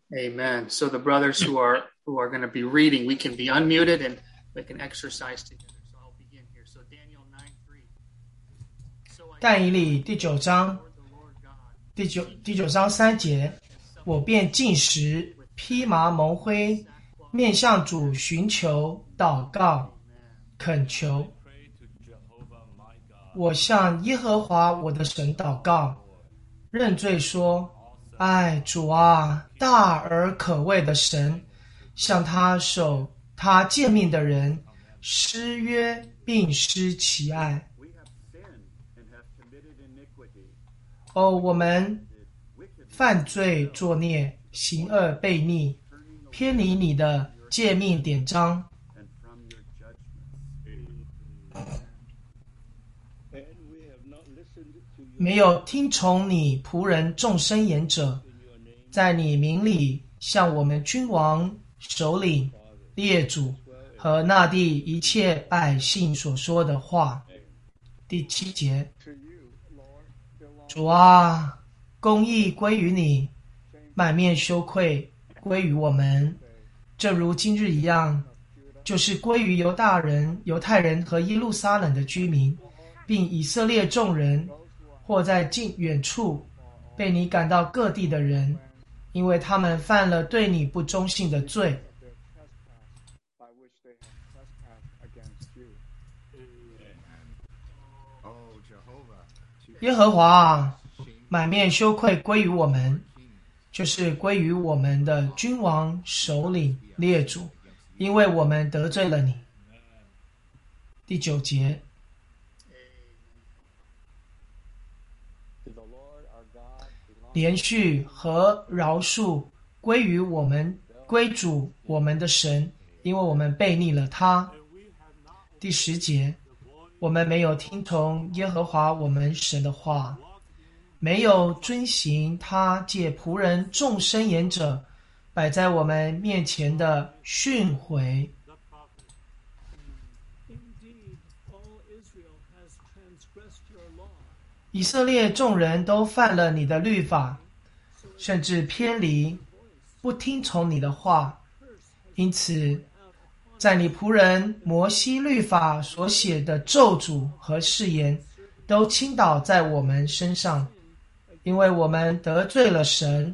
Amen. So the brothers who are going to be reading, we can be unmuted and we can exercise together. So I'll begin here. So Daniel 9:3. So I 但以理第九章 Lord the Lord God 第九章3节，我便进食，披麻蒙灰，面向主寻求祷告，恳求。我向耶和华我的神祷告，认罪说：哎，主啊，大而可畏的神，向他守他诫命的人失约并失其爱。哦，我们犯罪作孽，行恶悖逆，偏离你的诫命典章，没有听从你仆人众生言者，在你名里向我们君王、首领、列祖和那地一切百姓所说的话。第7节，主啊，公义归于你，满面羞愧归于我们，正如今日一样，就是归于犹太人和耶路撒冷的居民，并以色列众人，或在近远处被你赶到各地的人，因为他们犯了对你不忠信的罪。耶和华啊，满面羞愧归于我们，就是归于我们的君王、首领、列祖，因为我们得罪了你。第9节，连续和饶恕归于我们，归主我们的神，因为我们背逆了他。第10节，我们没有听从耶和华我们神的话，没有遵行他借仆人众生言者摆在我们面前的训诲。以色列众人都犯了你的律法，甚至偏离，不听从你的话，因此在你仆人摩西律法所写的咒诅和誓言都倾倒在我们身上，因为我们得罪了神。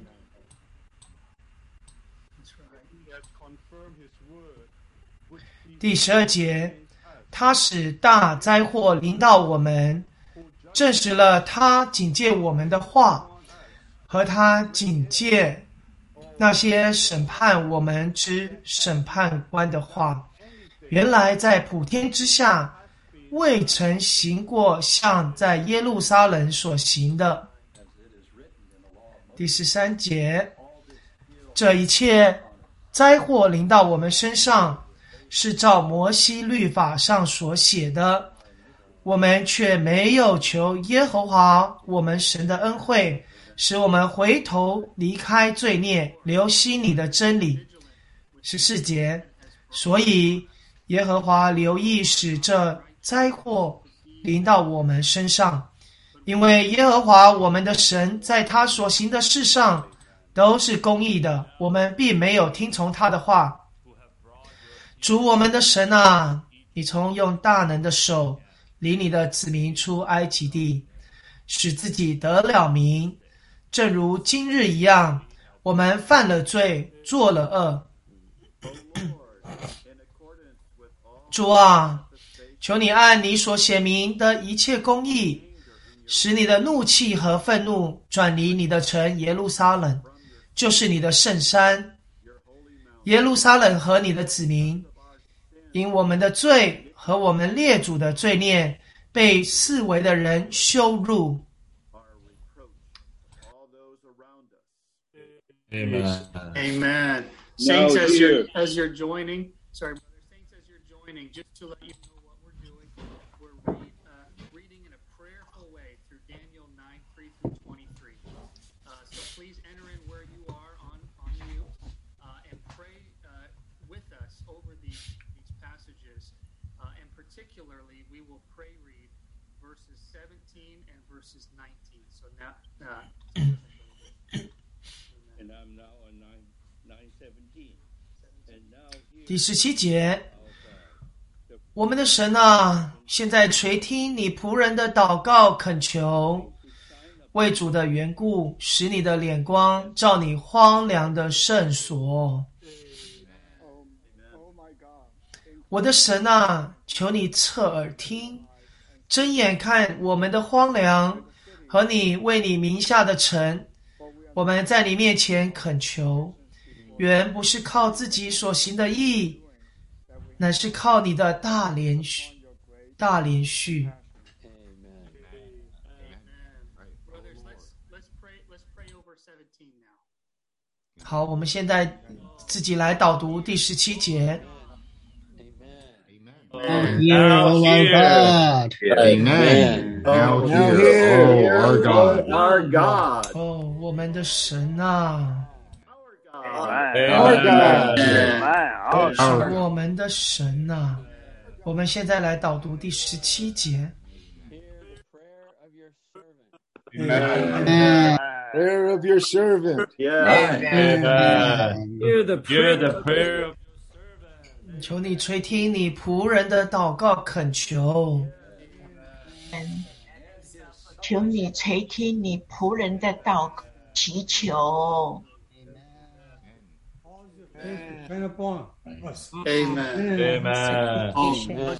第12节，他使大灾祸临到我们，证实了他警戒我们的话，和他警戒那些审判我们之审判官的话。原来在普天之下，未曾行过像在耶路撒冷所行的。第13节，这一切灾祸临到我们身上，是照摩西律法上所写的，我们却没有求耶和华我们神的恩惠，使我们回头离开罪孽，留心你的真理。14节，所以耶和华留意使这灾祸临到我们身上，因为耶和华我们的神在他所行的事上都是公义的，我们并没有听从他的话。主我们的神啊，你从用大能的手领你的子民出埃及地，使自己得了名，正如今日一样，我们犯了罪，做了恶。主啊，求你按你所显明的一切公义，使你的怒气和愤怒转离你的城耶路撒冷，就是你的圣山。耶路撒冷和你的子民，因我们的罪和我们列祖的罪孽，被四围的人羞辱。 Amen. Amen. Now Saints, here. as you're joining, sorry, brother. Saints, as you're joining, just to let you know what we're doing, we're reading in a prayerful way through Daniel 9:3 through 23. So please enter in where you are on mute and pray with us over these passages. And particularly, we will pray read verses 17 and verses 19. So now. And I'm now on 第17节，我们的神啊，现在垂听你仆人的祷告恳求，为主的缘故，使你的脸光照你荒凉的圣所。我的神啊，求你侧耳听，睁眼看我们的荒凉和你为你名下的城。我们在你面前恳求，原不是靠自己所行的义，乃是靠你的大连续。好，我们现在自己来导读第17节。 Now hear, O our God. Amen. Now hear, O our God. Our God. 哦，我们的神啊， Our God. 是我们的神啊。我们现在来导读第17节。 Amen. Prayer of your servant. Amen. Hear the prayer of 求你垂听你仆人的祷告恳求， 求你垂听你仆人的祷告祈求。 Amen.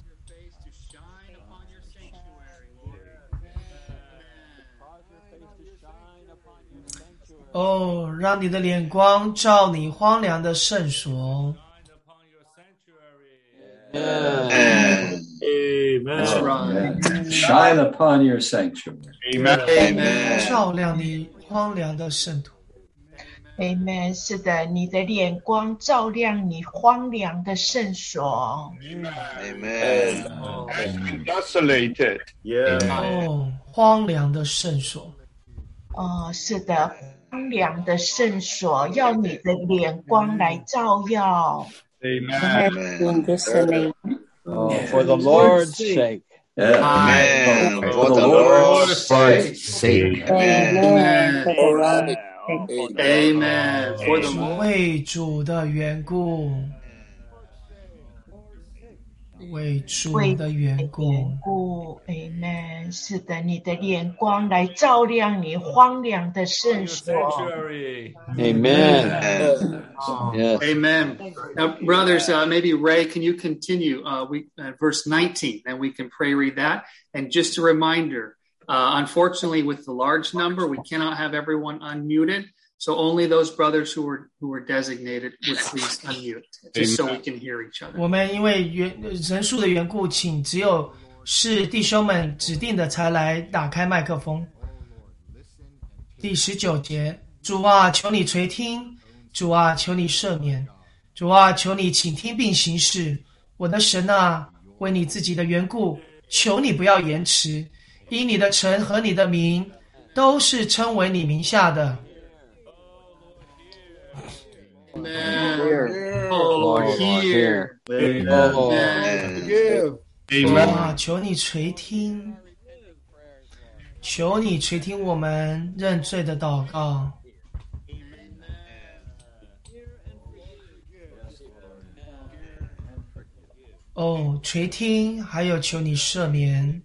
哦，让你的脸光照你荒凉的圣所。 Amen. That's right. Shine upon your sanctuary. Amen. 照亮你荒凉的圣土。 Amen。是的，你的脸光照亮你荒凉的圣所。 Amen. Desolated. Yeah. 哦，荒凉的圣所。 哦，是的，荒凉的圣所，要你的脸光来照耀。 Amen. For the Lord's sake. Yeah. For the Lord's sake. Amen. Amen. For the Lord. 为主的缘故，为主的缘故。 Amen。是的，你的脸光来照亮你荒凉的圣所。 Amen. Yes. Amen. Now, brothers, maybe Ray, can you continue verse 19, and we can pray read that. And just a reminder, unfortunately, with the large number, we cannot have everyone unmuted. So only those brothers who were designated would please unmute, just so we can hear each other. 我们因为人数的缘故，请只有是弟兄们指定的才来打开麦克风。第19节，主啊，求你垂听。主啊，求你赦免。主啊，求你倾听并行事。我的神啊，为你自己的缘故，求你不要延迟，因你的城和你的名都是称为你名下的。 Amen. Oh, Lord, hear. Amen. 主啊，求你垂听，求你垂听我们认罪的祷告。哦，垂听，还有求你赦免。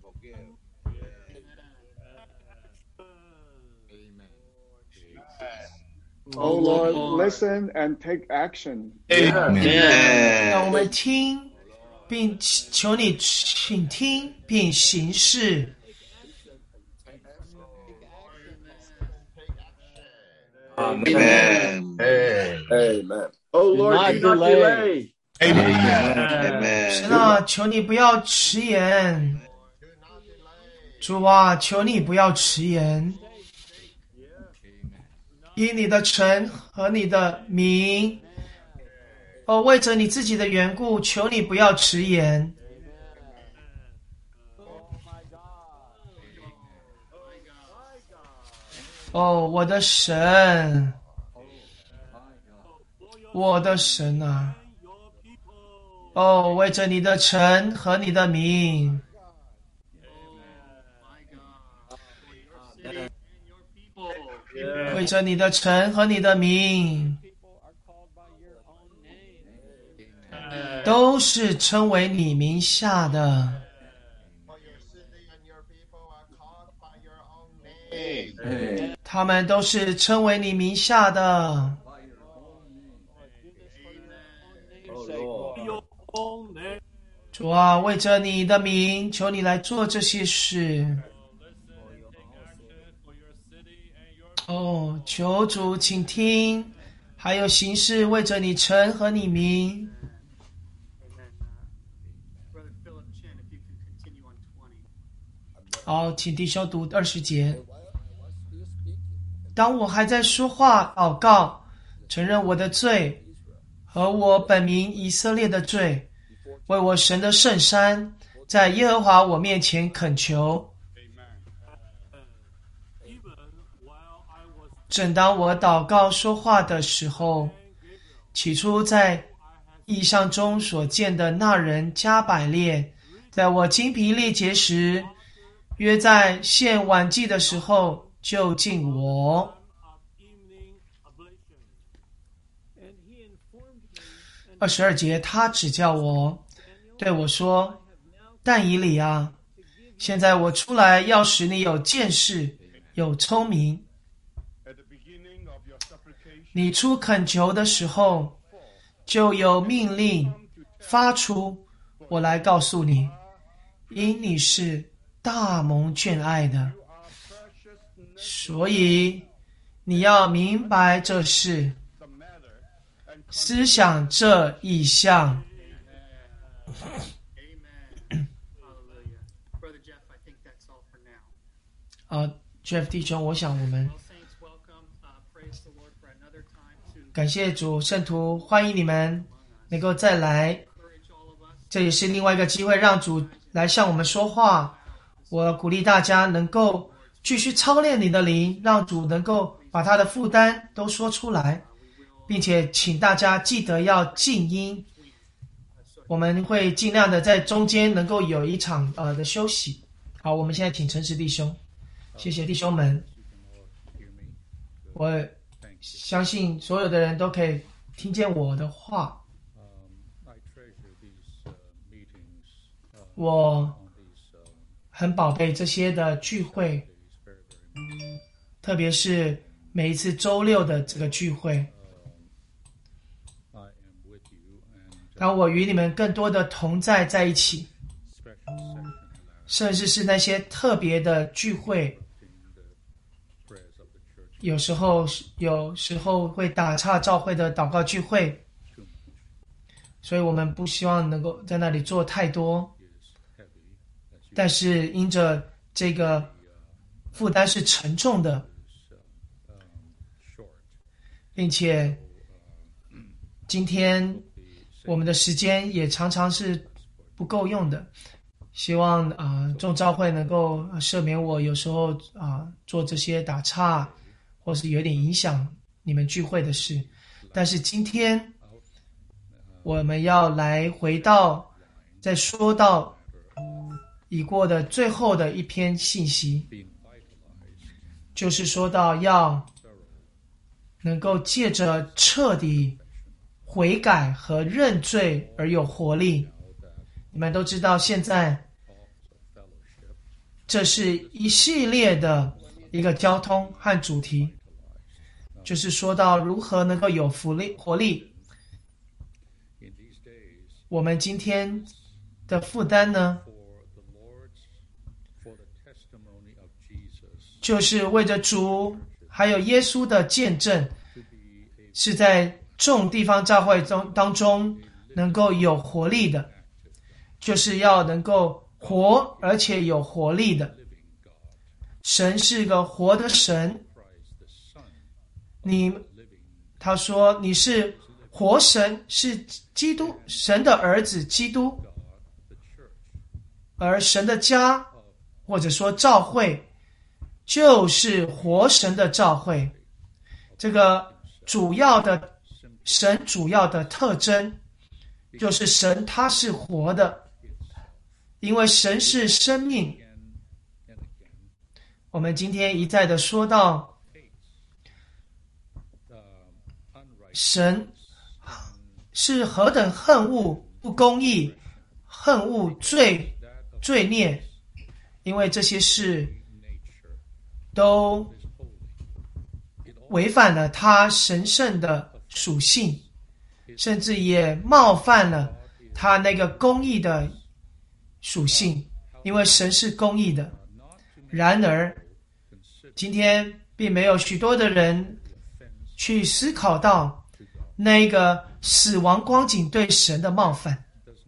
Oh Lord, listen and take action. Amen. 让我们听，并求你倾听并行事。 Amen. Amen. Oh Lord, do not delay. Amen. 神啊，求你不要迟延。主啊，求你不要迟延。因你的城和你的名，哦，为着你自己的缘故，求你不要迟延。哦，我的神，我的神啊！哦，为着你的城和你的名。为着你的城和你的名， 都是称为你名下的。他们都是称为你名下的。主啊，为着你的名，求你来做这些事。哦，求主请听，还有行事为着你城和你名。好，请弟兄读20节。当我还在说话祷告，承认我的罪和我本民以色列的罪，为我神的圣山，在耶和华我面前恳求。正当我祷告说话的时候，起初在异象中所见的那人加百列，在我精疲力竭时，约在献晚祭的时候就近我。22节，他指教我，对我说：但以理啊，现在我出来要使你有见识，有聪明。你出恳求的时候，就有命令发出，我来告诉你，因你是大蒙眷爱的，所以你要明白这事，思想这意象。Jeff 弟兄，我想我们感谢主，圣徒欢迎你们能够再来，这也是另外一个机会，让主来向我们说话。我鼓励大家能够继续操练你的灵，让主能够把他的负担都说出来，并且请大家记得要静音。我们会尽量的在中间能够有一场的休息。好，我们现在请诚实弟兄，谢谢弟兄们。我相信所有的人都可以听见我的话。我很宝贝这些的聚会，特别是每一次周六的这个聚会。当我与你们更多的同在一起，甚至是那些特别的聚会，有时候会打岔教会的祷告聚会，所以我们不希望能够在那里做太多，但是因着这个负担是沉重的，并且今天我们的时间也常常是不够用的，希望众教会能够赦免我有时候做这些打岔，或是有点影响你们聚会的事。但是今天我们要来回到再说到已过的最后的一篇信息，就是说到要能够借着彻底悔改和认罪而有活力。你们都知道现在这是一系列的一个交通和主题，就是说到如何能够有活力。我们今天的负担呢，就是为着主还有耶稣的见证，是在众地方教会当中能够有活力的，就是要能够活而且有活力的。神是个活的神，他说你是活神，是基督，神的儿子基督，而神的家或者说教会就是活神的教会。这个神主要的特征就是神他是活的，因为神是生命。我们今天一再的说到神是何等恨恶不公义、恨恶、罪孽，因为这些事都违反了他神圣的属性，甚至也冒犯了他那个公义的属性，因为神是公义的。然而今天并没有许多的人去思考到那个死亡光景对神的冒犯。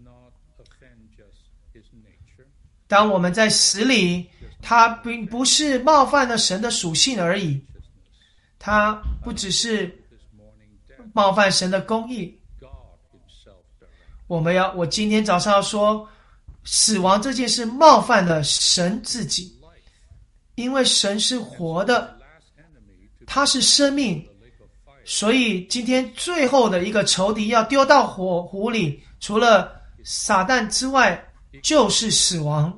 当我们在死里，它并不是冒犯了神的属性而已，它不只是冒犯神的公义。我今天早上要说，死亡这件事冒犯了神自己，因为神是活的，他是生命，所以今天最后的一个仇敌要丢到火湖里，除了撒旦之外，就是死亡。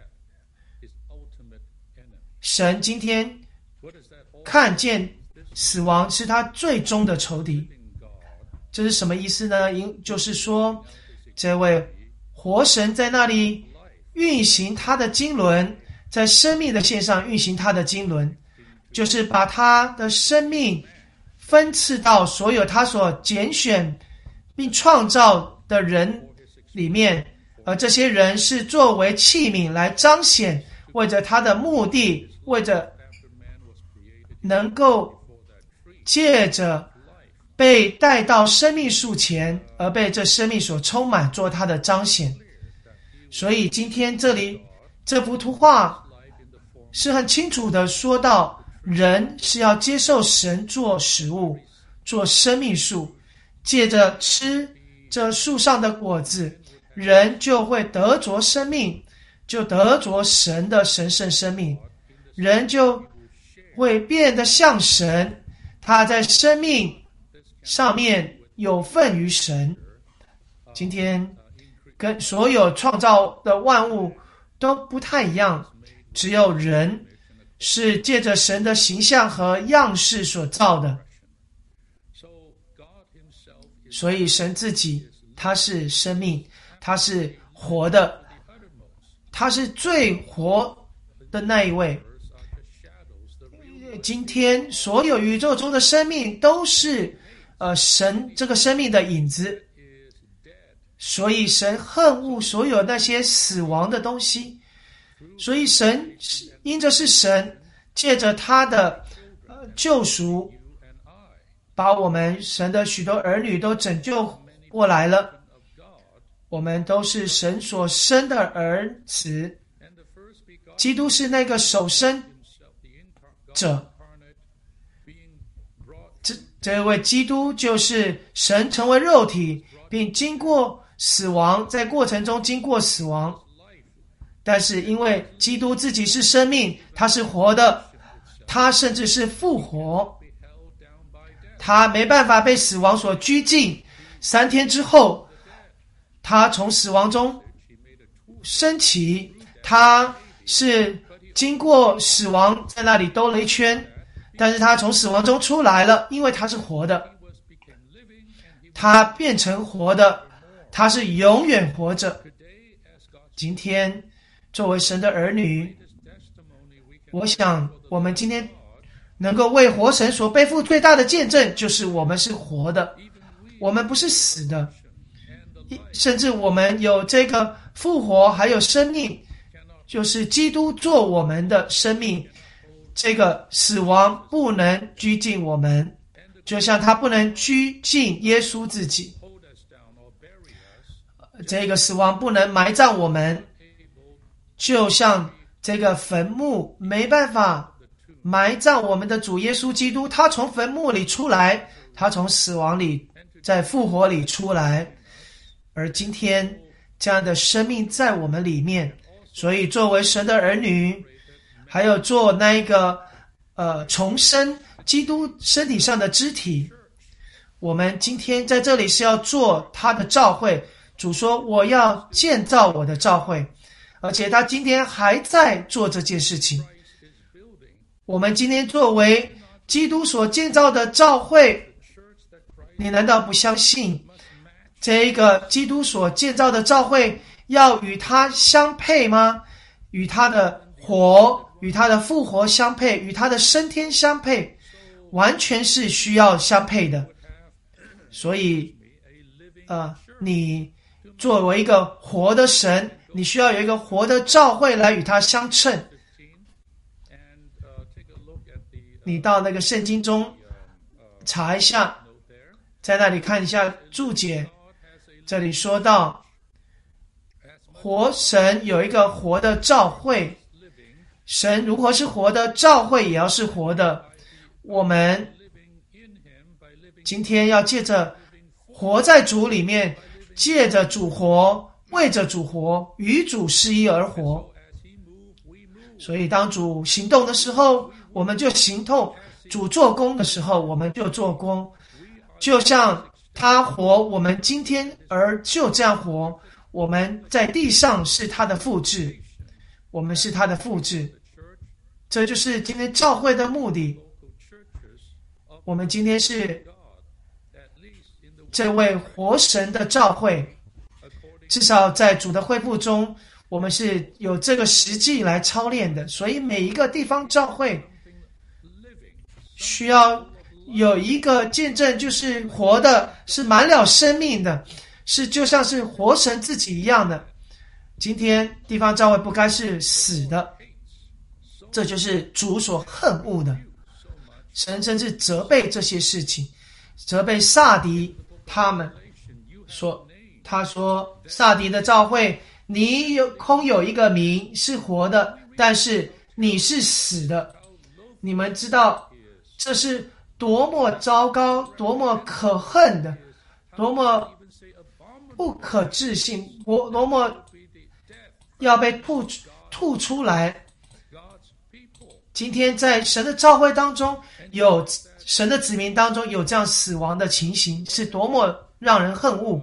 神今天看见死亡是他最终的仇敌，这是什么意思呢？就是说，这位活神在那里运行他的经纶，在生命的线上运行他的经纶，就是把他的生命分赐到所有他所拣选并创造的人里面，而这些人是作为器皿来彰显，为着他的目的，为着能够借着被带到生命树前，而被这生命所充满，做他的彰显。所以今天这里这幅图画是很清楚的说到，人是要接受神做食物，做生命树，借着吃这树上的果子，人就会得着生命，就得着神的神圣生命，人就会变得像神，他在生命上面有份于神。今天跟所有创造的万物都不太一样，只有人是借着神的形象和样式所造的。所以神自己他是生命，他是活的，他是最活的那一位。今天所有宇宙中的生命都是神这个生命的影子，所以神恨恶所有那些死亡的东西。所以神因着是神，借着他的救赎，把我们神的许多儿女都拯救过来了。我们都是神所生的儿子，基督是那个首生者，这位基督就是神成为肉体，并经过死亡，在过程中经过死亡，但是因为基督自己是生命，他是活的，他甚至是复活，他没办法被死亡所拘禁。3天之后，他从死亡中升起，他是经过死亡在那里兜了一圈，但是他从死亡中出来了，因为他是活的，他变成活的，他是永远活着。今天作为神的儿女，我想我们今天能够为活神所背负最大的见证，就是我们是活的，我们不是死的，甚至我们有这个复活还有生命，就是基督做我们的生命，这个死亡不能拘禁我们，就像他不能拘禁耶稣自己，这个死亡不能埋葬我们，就像这个坟墓没办法埋葬我们的主耶稣基督，他从坟墓里出来，他从死亡里在复活里出来，而今天这样的生命在我们里面。所以作为神的儿女，还有做那一个重生基督身体上的肢体，我们今天在这里是要做他的召会。主说我要建造我的召会，而且他今天还在做这件事情。我们今天作为基督所建造的召会，你难道不相信这一个基督所建造的教会要与他相配吗？与他的活，与他的复活相配，与他的升天相配，完全是需要相配的。所以你作为一个活的神，你需要有一个活的教会来与他相称。你到那个圣经中查一下，在那里看一下注解，这里说到活神有一个活的教会，神如何是活的，教会也要是活的。我们今天要借着活在主里面，借着主活，为着主活，与主是一而活。所以当主行动的时候，我们就行动；主做工的时候，我们就做工。就像他活，我们今天就这样活。我们在地上是他的复制，我们是他的复制。这就是今天教会的目的。我们今天是这位活神的教会，至少在主的恢复中，我们是有这个实际来操练的。所以每一个地方教会需要有一个见证，就是活的，是满了生命的，是就像是活神自己一样的。今天地方教会不该是死的，这就是主所恨恶的。神甚至责备这些事情，责备撒狄他们他说撒狄的教会，你空有一个名是活的，但是你是死的。你们知道这是多么糟糕，多么可恨的，多么不可置信，多么要被吐出来。今天在神的教会当中，有神的子民当中有这样死亡的情形，是多么让人恨恶。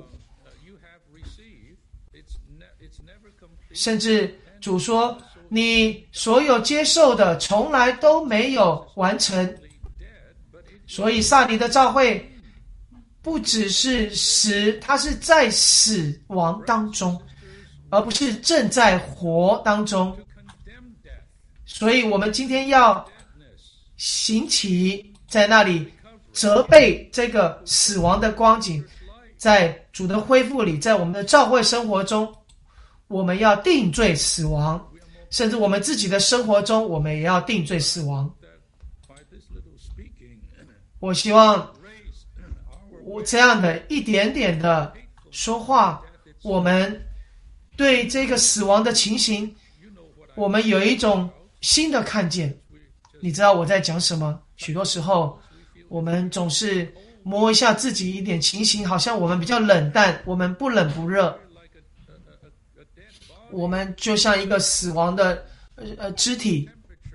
甚至主说，你所有接受的从来都没有完成。所以撒狄的教会不只是死，它是在死亡当中，而不是正在活当中。所以我们今天要行起在那里责备这个死亡的光景，在主的恢复里，在我们的教会生活中，我们要定罪死亡，甚至我们自己的生活中，我们也要定罪死亡。我希望我这样的一点点的说话，我们对这个死亡的情形，我们有一种新的看见。你知道我在讲什么？许多时候我们总是摸一下自己一点情形，好像我们比较冷淡，我们不冷不热，我们就像一个死亡的肢体，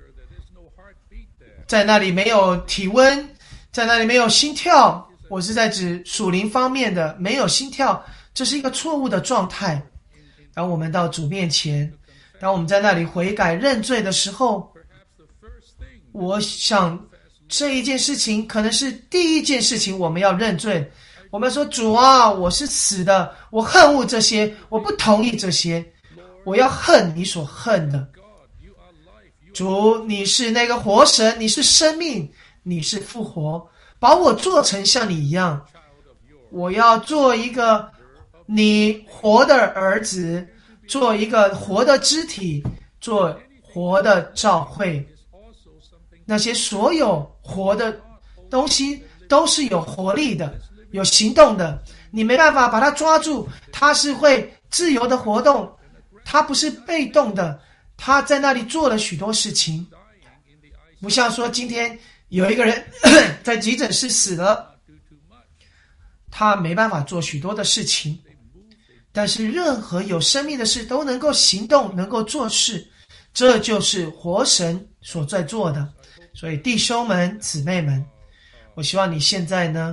在那里没有体温，在那里没有心跳。我是在指属灵方面的，没有心跳，这是一个错误的状态。当我们到主面前，当我们在那里悔改认罪的时候，我想这一件事情可能是第一件事情，我们要认罪。我们说，主啊，我是死的，我恨恶这些，我不同意这些，我要恨你所恨的。主，你是那个活神，你是生命，你是复活，把我做成像你一样。我要做一个你活的儿子，做一个活的肢体，做活的教会。那些所有活的东西都是有活力的，有行动的，你没办法把它抓住，它是会自由的活动，它不是被动的，它在那里做了许多事情。不像说今天有一个人在急诊室死了，他没办法做许多的事情，但是任何有生命的事都能够行动，能够做事，这就是活神所在做的。所以弟兄们姊妹们，我希望你现在呢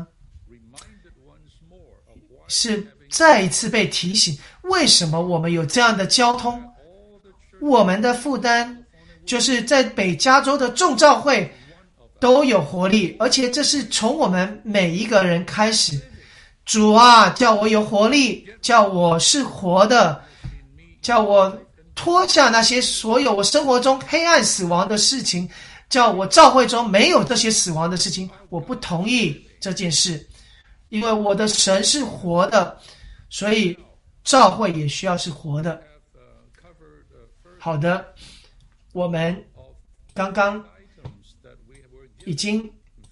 是再一次被提醒，为什么我们有这样的交通。我们的负担就是在北加州的众教会都有活力，而且这是从我们每一个人开始。 主啊，叫我有活力，叫我是活的，叫我脱下那些所有我生活中黑暗死亡的事情，叫我教会中没有这些死亡的事情。我不同意这件事，因为我的神是活的，所以教会也需要是活的。好的，我们刚刚已经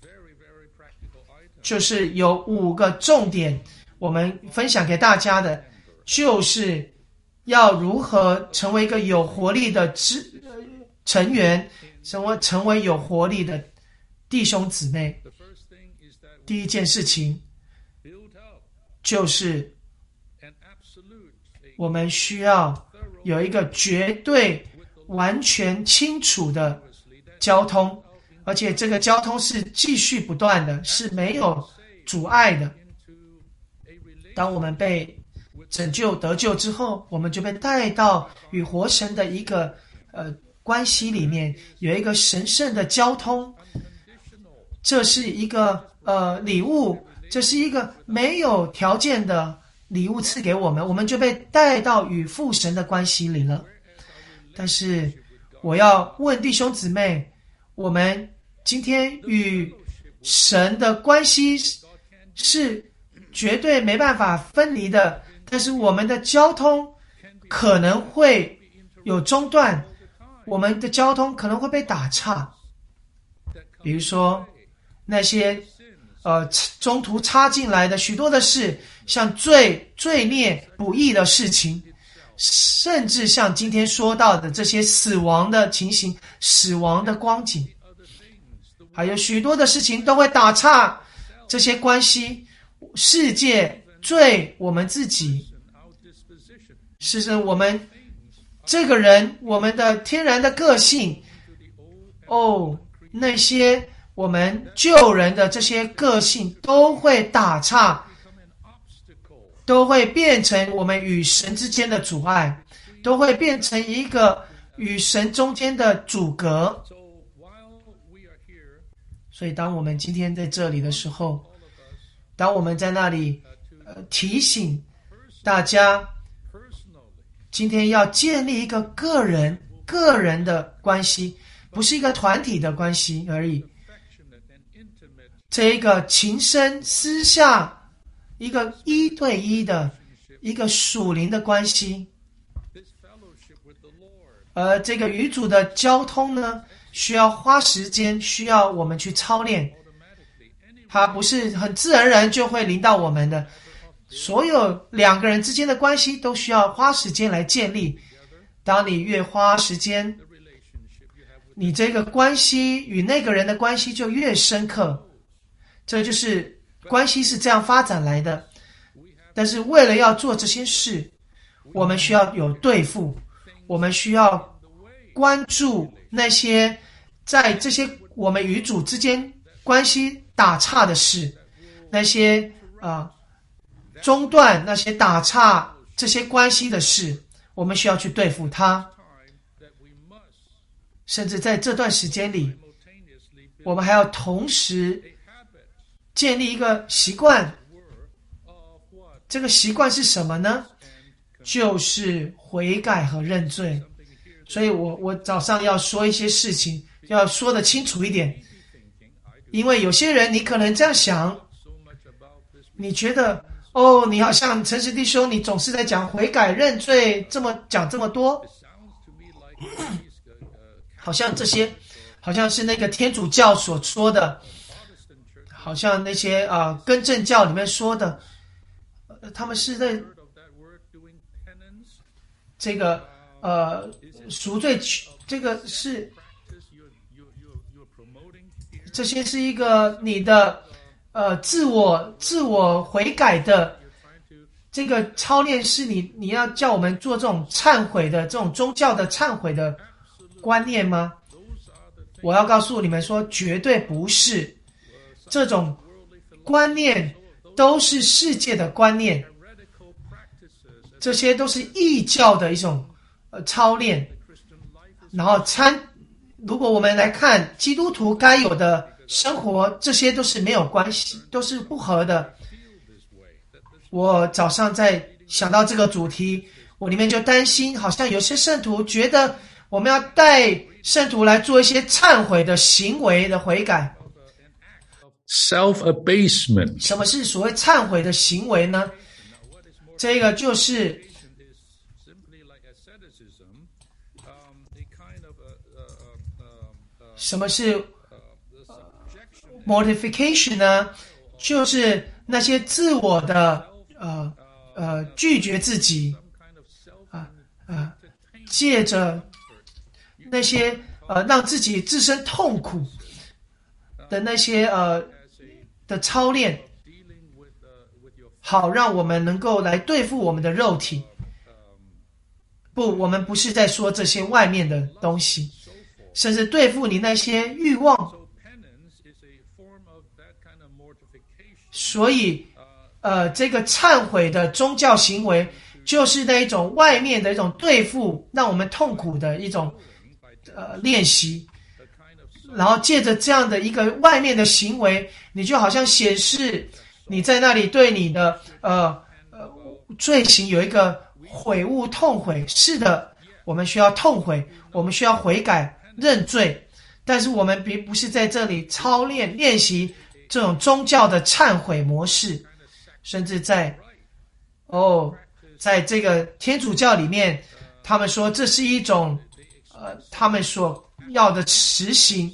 就是有5个重点，我们分享给大家的，就是要如何成为一个有活力的成员，成为有活力的弟兄姊妹。第一件事情就是我们需要有一个绝对完全清楚的交通，而且这个交通是继续不断的，是没有阻碍的。当我们被拯救得救之后，我们就被带到与活神的一个关系里面，有一个神圣的交通。这是一个礼物，这是一个没有条件的礼物赐给我们，我们就被带到与父神的关系里了。但是我要问弟兄姊妹，我们今天与神的关系是绝对没办法分离的，但是我们的交通可能会有中断，我们的交通可能会被打岔。比如说那些中途插进来的许多的事，像罪孽不义的事情，甚至像今天说到的这些死亡的情形，死亡的光景，还有许多的事情都会打岔这些关系，世界、罪、我们自己，是我们这个人，我们的天然的个性，那些我们救人的这些个性都会打岔，都会变成我们与神之间的阻碍，都会变成一个与神中间的阻隔。所以当我们今天在这里的时候，当我们在那里提醒大家今天要建立一个个人的关系，不是一个团体的关系而已，这一个情深私下，一个1对1的一个属灵的关系。而这个与主的交通呢，需要花时间，需要我们去操练，它不是很自然而然就会临到我们的。所有2个人之间的关系都需要花时间来建立，当你越花时间，你这个关系与那个人的关系就越深刻。这就是关系是这样发展来的。但是为了要做这些事，我们需要有对付，我们需要关注那些在这些我们与主之间关系打岔的事，那些中断，那些打岔这些关系的事，我们需要去对付它。甚至在这段时间里，我们还要同时建立一个习惯。这个习惯是什么呢？就是悔改和认罪。所以我早上要说一些事情，要说得清楚一点。因为有些人你可能这样想，你觉得你好像诚实弟兄，你总是在讲悔改认罪，讲这么多，好像这些好像是那个天主教所说的，好像那些更正教里面说的，他们是在这个赎罪，这个是这些是一个你的自我悔改的这个操练，是你要叫我们做这种忏悔的这种宗教的忏悔的观念吗？我要告诉你们说，绝对不是。这种观念都是世界的观念，这些都是异教的一种操练。然后如果我们来看基督徒该有的生活，这些都是没有关系，都是不合的。 我早上在想到这个主题，我里面就担心，好像有些圣徒觉得我们要带圣徒来做一些忏悔的行为的悔改。 Self-abasement. 什么是所谓忏悔的行为呢？这个就是什么是mortification 呢？就是那些自我的拒绝自己借着那些让自己自身痛苦的那些的操练，好让我们能够来对付我们的肉体。不，我们不是在说这些外面的东西，甚至对付你那些欲望。所以这个忏悔的宗教行为就是那一种外面的一种对付让我们痛苦的一种练习，然后借着这样的一个外面的行为，你就好像显示你在那里对你的罪行有一个悔悟痛悔。是的，我们需要痛悔，我们需要悔改认罪，但是我们并不是在这里操练练习这种宗教的忏悔模式，甚至在这个天主教里面，他们说这是一种他们所要的实行，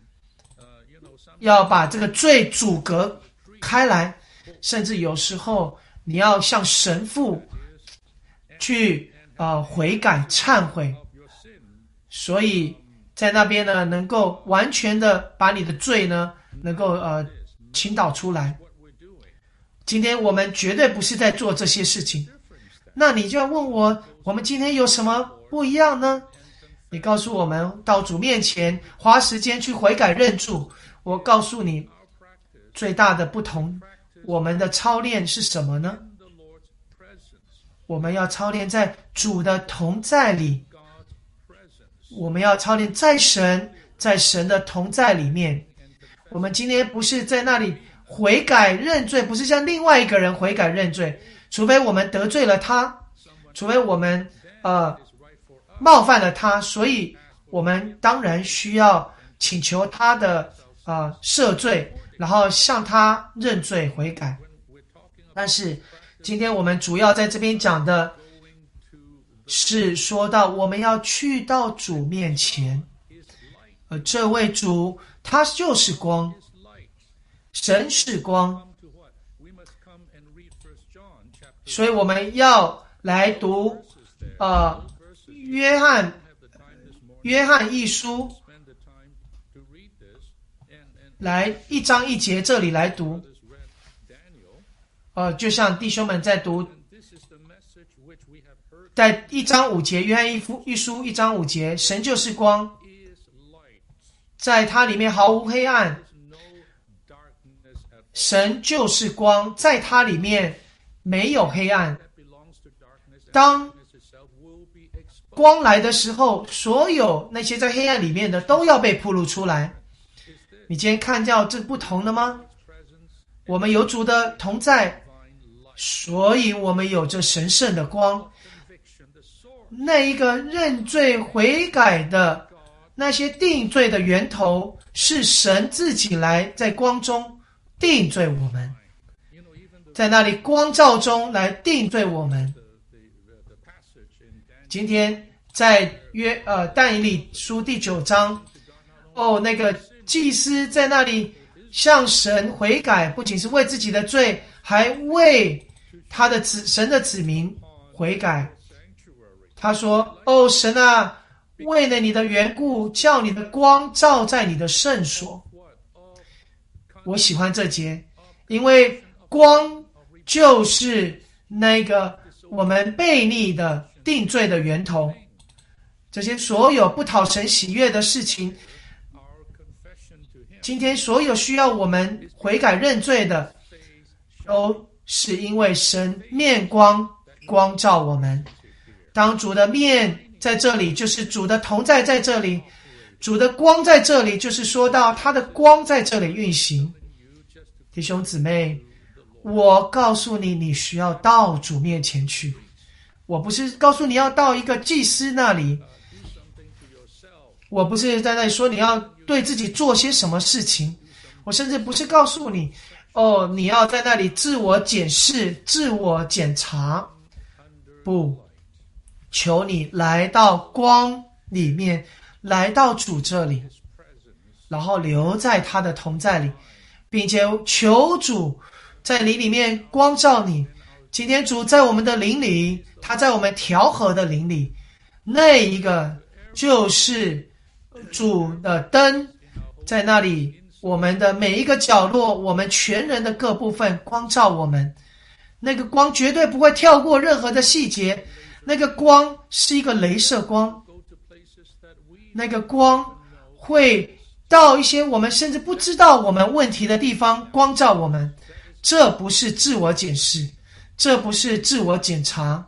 要把这个罪阻隔开来，甚至有时候你要向神父去悔改忏悔，所以在那边呢能够完全的把你的罪呢能够倾倒出来。今天我们绝对不是在做这些事情，那你就要问我们今天有什么不一样呢？你告诉我们到主面前花时间去悔改认主，我告诉你最大的不同，我们的操练是什么呢？我们要操练在主的同在里，我们要操练在神的同在里面。我们今天不是在那里悔改认罪，不是向另外一个人悔改认罪，除非我们得罪了他，除非我们冒犯了他，所以我们当然需要请求他的赦罪，然后向他认罪悔改。但是今天我们主要在这边讲的是说到我们要去到主面前，这位主他就是光，神是光，所以我们要来读约翰一书，来一章一节这里来读，就像弟兄们在读，在1章5节，约翰一书1章5节，神就是光，在它里面毫无黑暗，神就是光，在它里面没有黑暗。当光来的时候，所有那些在黑暗里面的都要被暴露出来。你今天看到这不同了吗？我们有主的同在，所以我们有着神圣的光。那一个认罪悔改的那些定罪的源头，是神自己来在光中定罪我们，在那里光照中来定罪我们。今天在但以理书第9章，那个祭司在那里向神悔改，不仅是为自己的罪，还为他的神的子民悔改。他说神啊，为了你的缘故，叫你的光照在你的圣所。我喜欢这节，因为光就是那个我们悖逆的定罪的源头。这些所有不讨神喜悦的事情，今天所有需要我们悔改认罪的，都是因为神面光照我们。当主的面在这里，就是主的同在在这里，主的光在这里，就是说到他的光在这里运行。弟兄姊妹， 我告诉你，你需要到主面前去。我不是告诉你要到一个祭司那里，我不是在那里说你要对自己做些什么事情，我甚至不是告诉你你要在那里自我检视、自我检查。不，求你来到光里面，来到主这里，然后留在他的同在里，并且求主在你里面光照你。今天主在我们的灵里，他在我们调和的灵里，那一个就是主的灯，在那里我们的每一个角落，我们全人的各部分光照我们。那个光绝对不会跳过任何的细节，那个光是一个雷射光，那个光会到一些我们甚至不知道我们问题的地方光照我们。这不是自我检视，这不是自我检查，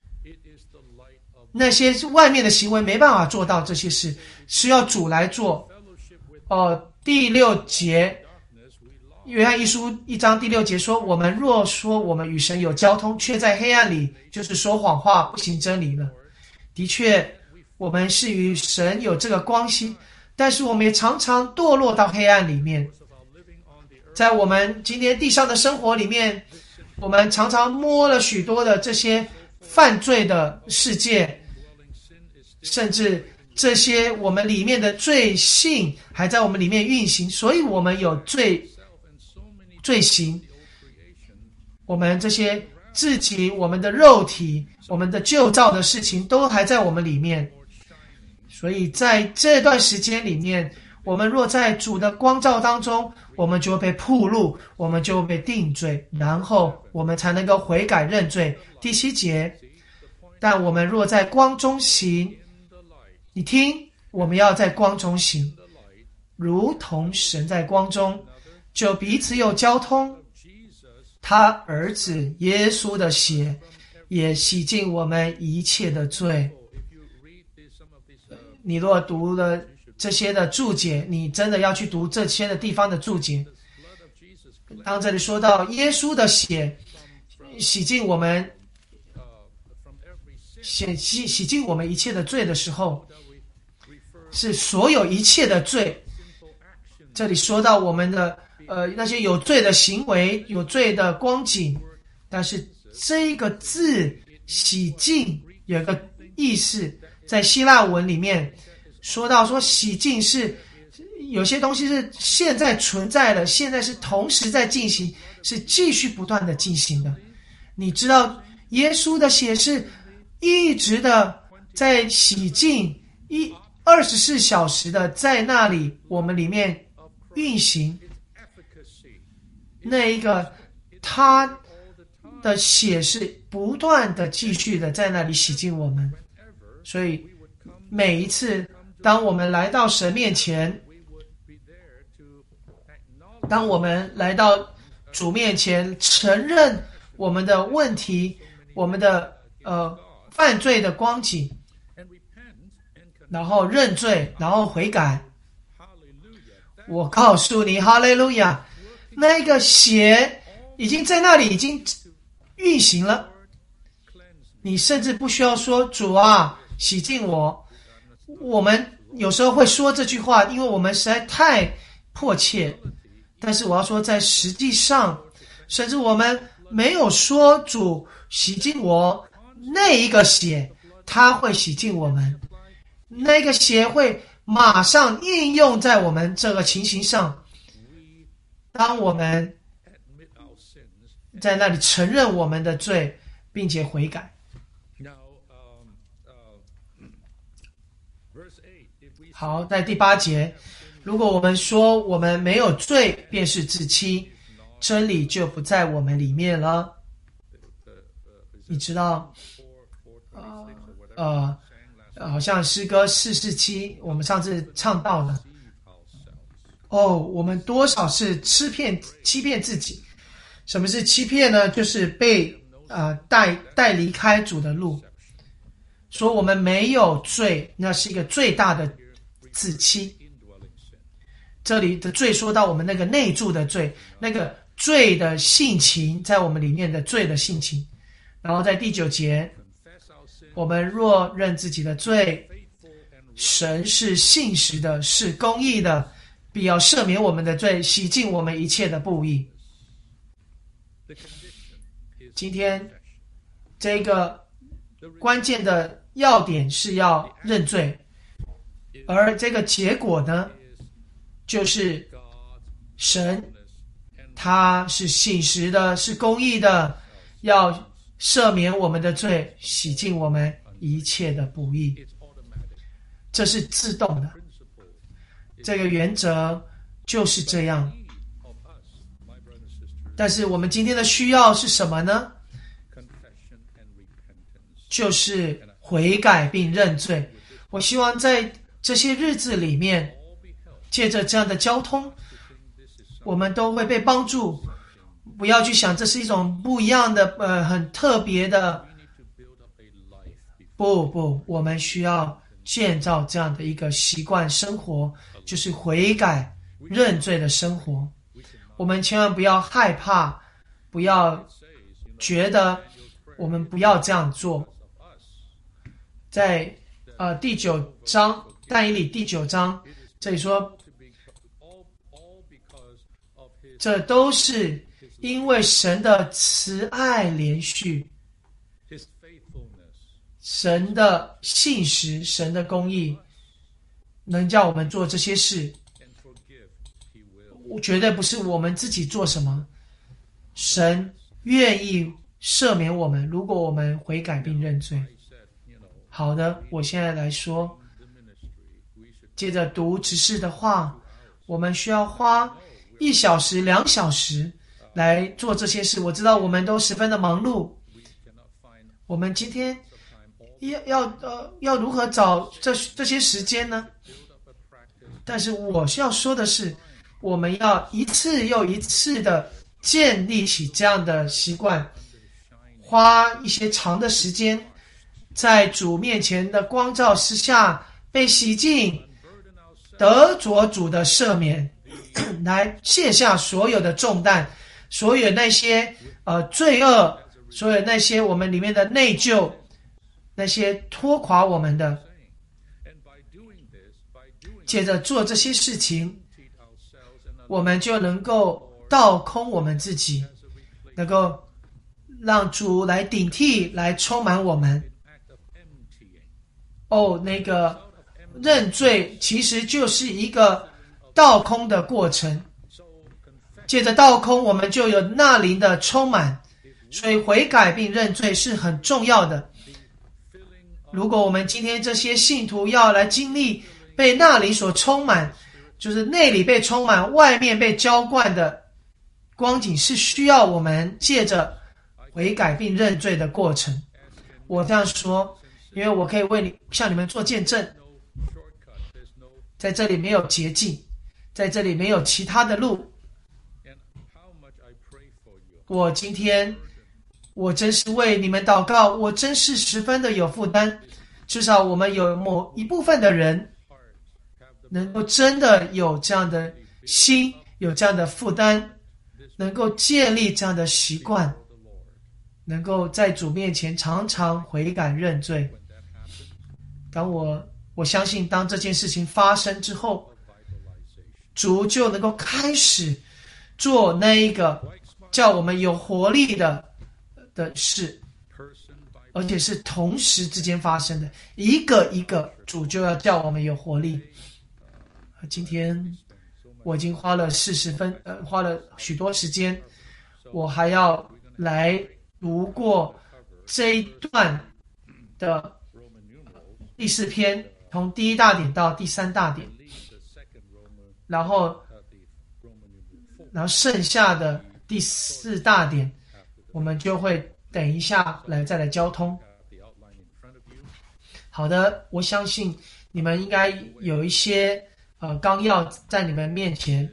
那些外面的行为没办法做到这些事，需要主来做。第6节，约翰一书1章第6节说，我们若说我们与神有交通，却在黑暗里，就是说谎话，不行真理了。的确，我们是与神有这个关系，但是我们也常常堕落到黑暗里面。在我们今天地上的生活里面，我们常常摸了许多的这些犯罪的世界，甚至这些我们里面的罪性还在我们里面运行，所以我们有罪行，我们这些自己、我们的肉体、我们的旧造的事情都还在我们里面。所以在这段时间里面，我们若在主的光照当中，我们就会被暴露，我们就会被定罪，然后我们才能够悔改认罪。第7节，但我们若在光中行，你听，我们要在光中行，如同神在光中，就彼此有交通。他儿子耶稣的血也洗净我们一切的罪。你若读了这些的注解，你真的要去读这些的地方的注解。当这里说到耶稣的血洗净我们洗净我们一切的罪的时候，是所有一切的罪。这里说到我们的那些有罪的行为、有罪的光景，但是这个字洗净有一个意思，在希腊文里面说到说洗净是有些东西是现在存在的，现在是同时在进行，是继续不断的进行的。你知道耶稣的血是一直的在洗净24小时的在那里我们里面运行，那一个他的血是不断的继续的在那里洗净我们。所以每一次当我们来到神面前，当我们来到主面前承认我们的问题，我们的犯罪的光景，然后认罪，然后悔改，我告诉你哈利路亚，那个血已经在那里已经运行了。你甚至不需要说主啊洗净我，我们有时候会说这句话，因为我们实在太迫切。但是我要说，在实际上，甚至我们没有说主洗净我，那一个血他会洗净我们，那个血会马上应用在我们这个情形上。当我们在那里承认我们的罪并且悔改。好，在第8节，如果我们说我们没有罪，便是自欺，真理就不在我们里面了。你知道好像诗歌447我们上次唱到了，我们多少是欺骗自己。什么是欺骗呢？就是被带离开主的路，说我们没有罪，那是一个最大的自欺。这里的罪说到我们那个内住的罪，那个罪的性情，在我们里面的罪的性情。然后在第9节，我们若认自己的罪，神是信实的，是公义的，必要赦免我们的罪，洗净我们一切的不义。今天这个关键的要点是要认罪，而这个结果呢，就是神他是信实的，是公义的，要赦免我们的罪，洗净我们一切的不义。这是自动的，这个原则就是这样。但是我们今天的需要是什么呢？就是悔改并认罪。我希望在这些日子里面，借着这样的交通，我们都会被帮助，不要去想这是一种不一样的很特别的，不，我们需要建造这样的一个习惯生活，就是悔改认罪的生活。我们千万不要害怕，不要觉得我们不要这样做。在第9章，但以理第9章这里说，这都是因为神的慈爱连续，神的信实，神的公义，能叫我们做这些事。绝对不是我们自己做什么，神愿意赦免我们，如果我们悔改并认罪。好的，我现在来说，接着读执事的话，我们需要花1小时、2小时来做这些事。我知道我们都十分的忙碌，我们今天要如何找这些时间呢？但是我需要说的是，我们要一次又一次的建立起这样的习惯，花一些长的时间，在主面前的光照之下被洗净，得着主的赦免，来卸下所有的重担，所有那些罪恶，所有那些我们里面的内疚，那些拖垮我们的。接着做这些事情，我们就能够倒空我们自己，能够让主来顶替，来充满我们。那个认罪其实就是一个倒空的过程，借着倒空我们就有那灵的充满，所以悔改并认罪是很重要的。如果我们今天这些信徒要来经历被那灵所充满，就是内里被充满，外面被浇灌的光景，是需要我们借着悔改并认罪的过程。我这样说，因为我可以向你们做见证，在这里没有捷径，在这里没有其他的路。我今天我真是为你们祷告，我真是十分的有负担。至少我们有某一部分的人能够真的有这样的心，有这样的负担，能够建立这样的习惯，能够在主面前常常悔改认罪。当我相信当这件事情发生之后，主就能够开始做那一个叫我们有活力的事，而且是同时之间发生的，一个一个主就要叫我们有活力。今天我已经花了花了许多时间，我还要来读过这一段的第4篇，从第1大点到第3大点，然后剩下的第4大点，我们就会等一下再来交通。好的，我相信你们应该有一些纲要在你们面前。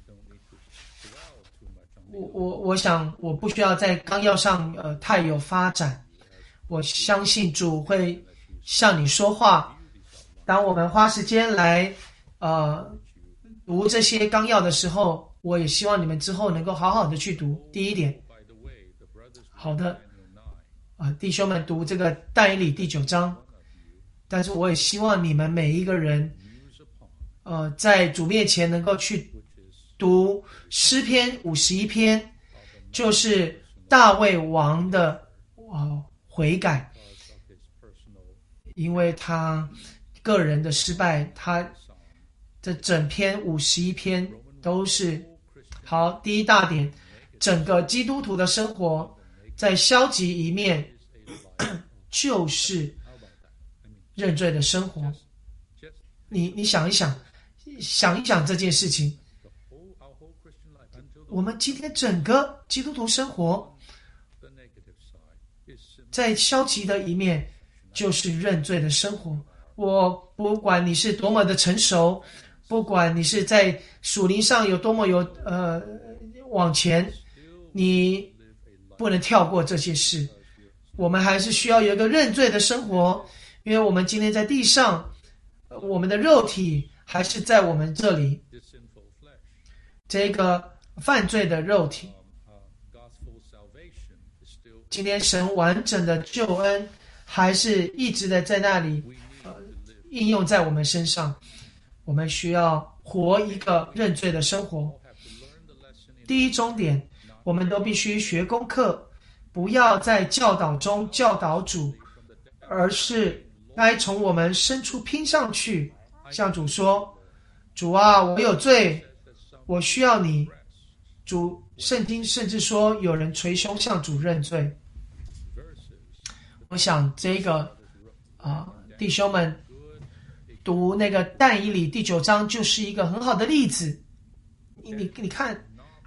我想我不需要在纲要上太有发展，我相信主会向你说话。当我们花时间来读这些纲要的时候， 我也希望你们之后能够好好的去读。第一点，好的，弟兄们读这个但以理第9章，但是我也希望你们每一个人，在主面前能够去读诗篇51篇，就是大卫王的悔改，因为他个人的失败，他这整篇51篇都是好。第一大点，整个基督徒的生活在消极一面就是认罪的生活。你想一想这件事情，我们今天整个基督徒生活在消极的一面就是认罪的生活。我不管你是多么的成熟，不管你是在属灵上有多么往前，你不能跳过这些事。我们还是需要有一个认罪的生活，因为我们今天在地上，我们的肉体还是在我们这里，这个犯罪的肉体。今天神完整的救恩还是一直的在那里应用在我们身上。我们需要活一个认罪的生活。第一重点，我们都必须学功课，不要在教导中教导主，而是该从我们深处拼上去，向主说，主啊，我有罪，我需要你。主，圣经甚至说有人捶胸向主认罪。我想这个弟兄们读那个但以理第9章就是一个很好的例子。你看，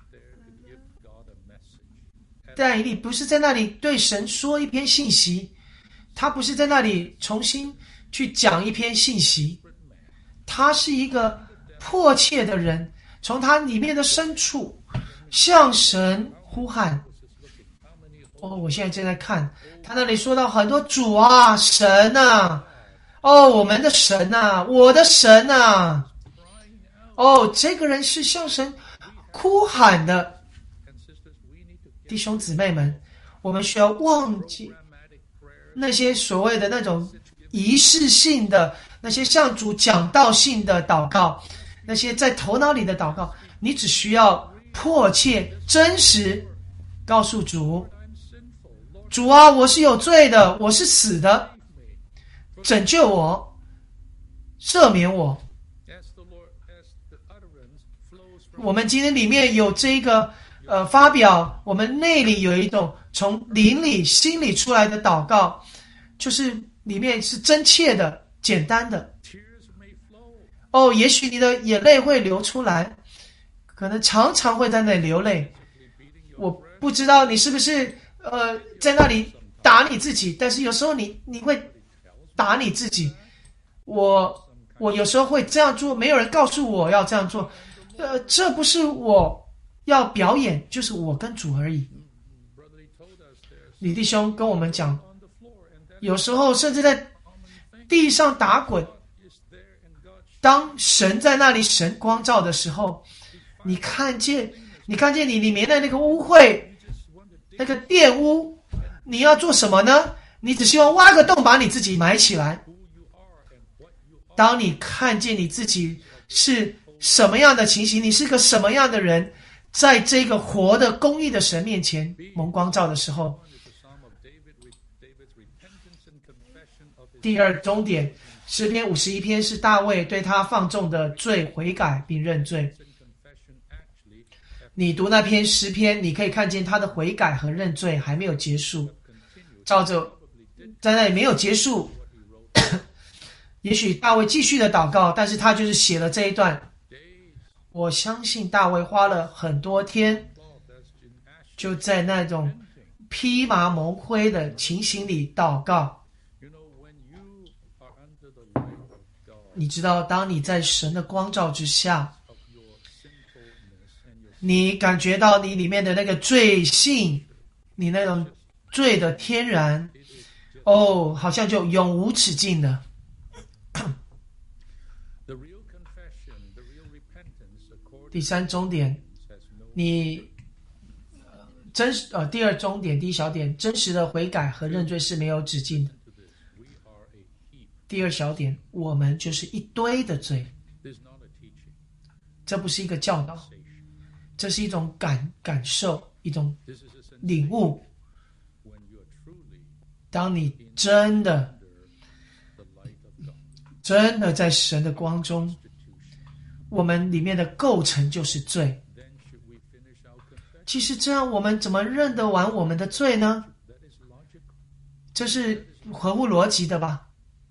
但以理不是在那里对神说一篇信息，他不是在那里重新去讲一篇信息，他是一个迫切的人，从他里面的深处向神呼喊。我现在正在看他那里说到很多主啊，神啊，我们的神啊，我的神啊，这个人是向神哭喊的。弟兄姊妹们，我们需要忘记那些所谓的那种仪式性的，那些向主讲道性的祷告，那些在头脑里的祷告，你只需要迫切真实告诉主，主啊，我是有罪的，我是死的，拯救我，赦免我。我们今天里面有这个发表，我们内里有一种从灵里心里出来的祷告，就是里面是真切的简单的。也许你的眼泪会流出来，可能常常会在那里流泪。我不知道你是不是在那里打你自己，但是有时候你会打你自己。我有时候会这样做，没有人告诉我要这样做，这不是我要表演，就是我跟主而已。李弟兄跟我们讲，有时候甚至在地上打滚，当神在那里神光照的时候，你看见你里面的那个污秽，那个玷污，你要做什么呢？你只希望挖个洞把你自己埋起来。当你看见你自己是什么样的情形，你是个什么样的人，在这个活的公义的神面前蒙光照的时候，第二终点，诗篇51篇是大卫对他放纵的罪悔改并认罪。你读那篇诗篇，你可以看见他的悔改和认罪还没有结束，照着在那里没有结束。也许大卫继续的祷告，但是他就是写了这一段。我相信大卫花了很多天，就在那种披麻蒙灰的情形里祷告。你知道，当你在神的光照之下，你感觉到你里面的那个罪性，你那种罪的天然，好像就永无止境的。第三终点， 你第二中点，第一小点，真实的悔改和认罪是没有止境的。第二小点，我们就是一堆的罪，这不是一个教导，这是一种感受，一种领悟。当你真的在神的光中，我们里面的构成就是罪。其实这样我们怎么认得完我们的罪呢？这是合乎逻辑的吧？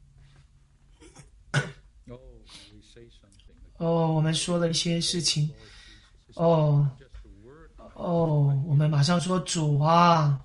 我们说了一些事情，我们马上说主啊，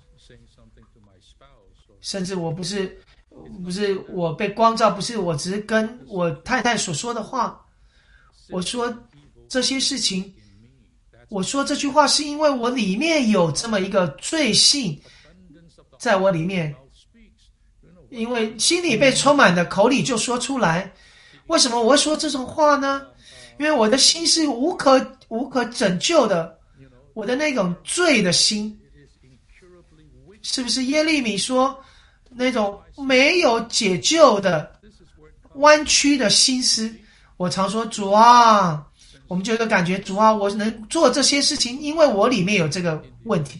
甚至不是我被光照，不是我只是跟我太太所说的话，我说这些事情，我说这句话是因为我里面有这么一个罪性在我里面，因为心里被充满的，口里就说出来。为什么我会说这种话呢？因为我的心是无可拯救的，我的那种罪的心，是不是耶利米说那种没有解救的弯曲的心思？我常说主啊，我们就有一个感觉，主啊，我能做这些事情，因为我里面有这个问题。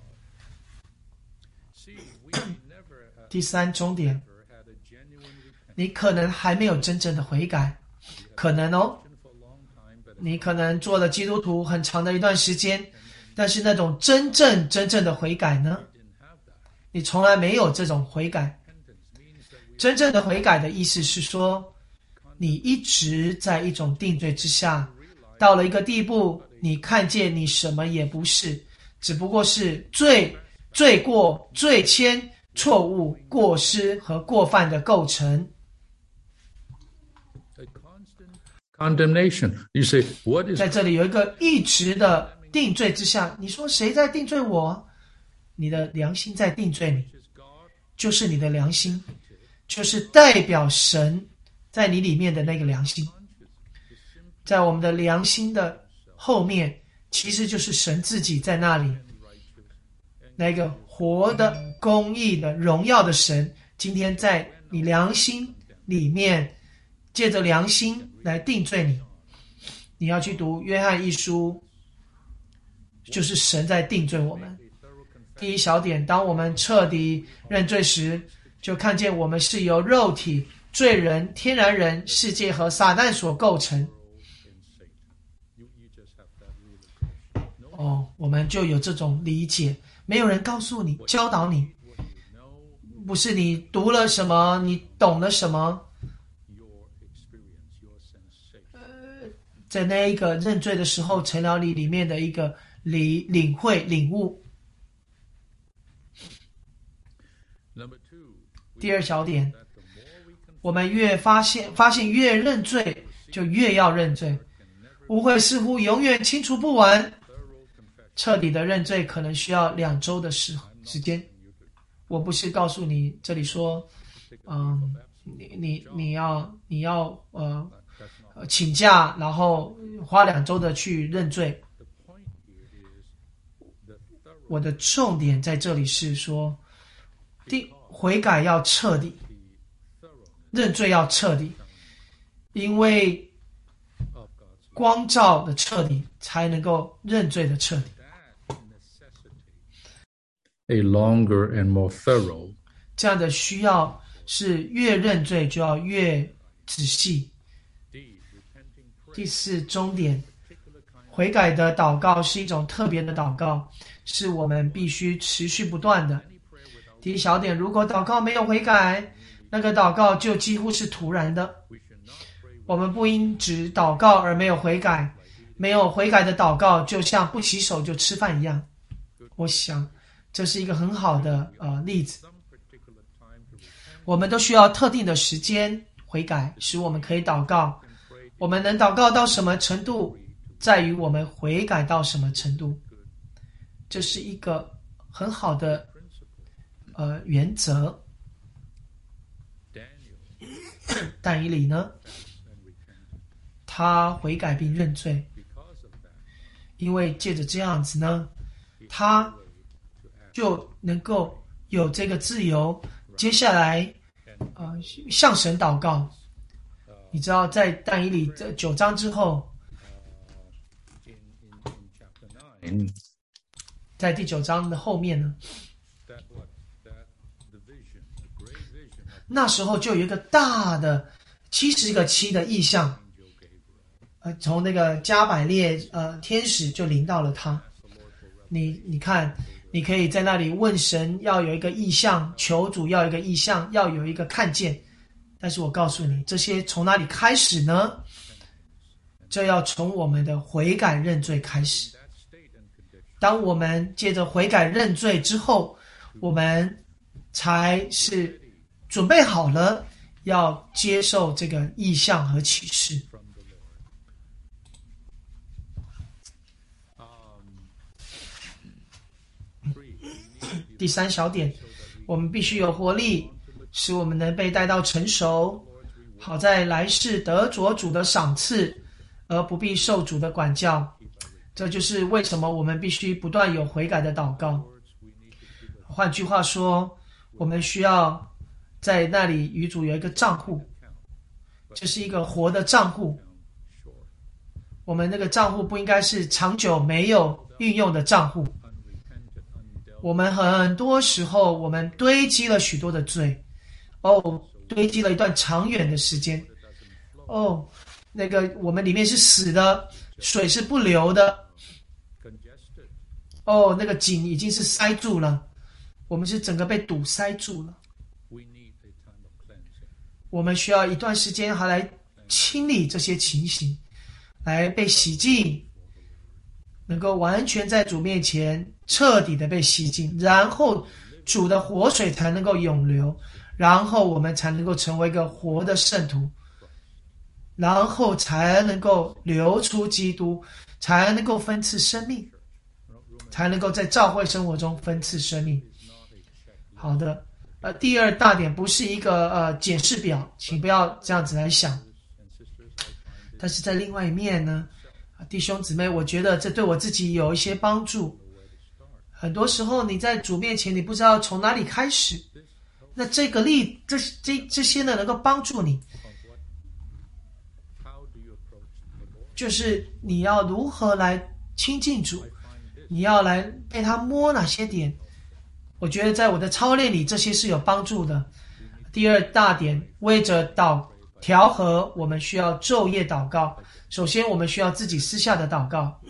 第三终点，你可能还没有真正的悔改，可能你可能做了基督徒很长的一段时间，但是那种真正的悔改呢，你从来没有这种悔改。真正的悔改的意思是说，你一直在一种定罪之下，到了一个地步，你看见你什么也不是，只不过是罪过、罪愆、错误、过失和过犯的构成。 Condemnation. You say, what is... 在这里有一个一直的定罪之下，你说谁在定罪我？你的良心在定罪你，就是你的良心，就是代表神在你里面的那个良心。在我们的良心的后面，其实就是神自己在那里，那个活的、公义的、荣耀的神，今天在你良心里面，借着良心来定罪你。你要去读约翰一书，就是神在定罪我们。第一小点，当我们彻底认罪时，就看见我们是由肉体、罪人、天然人、世界和撒旦所构成。我们就有这种理解，没有人告诉你、教导你，不是你读了什么，你懂了什么，在那一个认罪的时候，成了你里面的一个领会、领悟。第二小点，我们越发现越认罪，就越要认罪。污秽似乎永远清除不完，彻底的认罪可能需要2周的时间。我不是告诉你这里说，你要请假，然后花2周的去认罪。我的重点在这里是说，悔改要彻底，认罪要彻底，因为光照的彻底，才能够认罪的彻底。 A longer and more thorough. 这样的需要是越认罪就要越仔细。第4终点，悔改的祷告是一种特别的祷告，是我们必须持续不断的。第一小点，如果祷告没有悔改，那个祷告就几乎是徒然的。我们不应只祷告而没有悔改，没有悔改的祷告就像不洗手就吃饭一样。我想这是一个很好的例子。我们都需要特定的时间悔改，使我们可以祷告。我们能祷告到什么程度，在于我们悔改到什么程度。这是一个很好的原则。但以理呢，他悔改并认罪， 因为借着这样子呢，他就能够有这个自由。接下来向神祷告。你知道在但以理这9章之后，在第9章的后面呢，那时候就有一个大的70个7的异象，从那个加百列天使就临到了他。你看，你可以在那里问神要有一个异象，求主要有一个异象，要有一个看见。但是我告诉你，这些从哪里开始呢？这要从我们的悔改认罪开始。当我们借着悔改认罪之后，我们才是准备好了要接受这个异象和启示。第3小点，我们必须有活力，使我们能被带到成熟，好在来世得着主的赏赐，而不必受主的管教。这就是为什么我们必须不断有悔改的祷告。换句话说，我们需要在那里与主有一个账户，这是一个活的账户。我们那个账户不应该是长久没有运用的账户。我们很多时候我们堆积了许多的罪，堆积了一段长远的时间，那个我们里面是死的，水是不流的，那个井已经是塞住了，我们是整个被堵塞住了。我们需要一段时间还来清理这些情形，来被洗净，能够完全在主面前彻底的被洗净，然后主的活水才能够涌流，然后我们才能够成为一个活的圣徒，然后才能够流出基督，才能够分赐生命，才能够在教会生活中分赐生命。好的，第2大点不是一个检视表，请不要这样子来想。但是在另外一面呢，弟兄姊妹，我觉得这对我自己有一些帮助。很多时候你在主面前，你不知道从哪里开始，那这些呢能够帮助你，就是你要如何来亲近主，你要来被他摸哪些点。我觉得在我的操练里，这些是有帮助的。第2大点，为着调和，我们需要昼夜祷告。首先我们需要自己私下的祷告。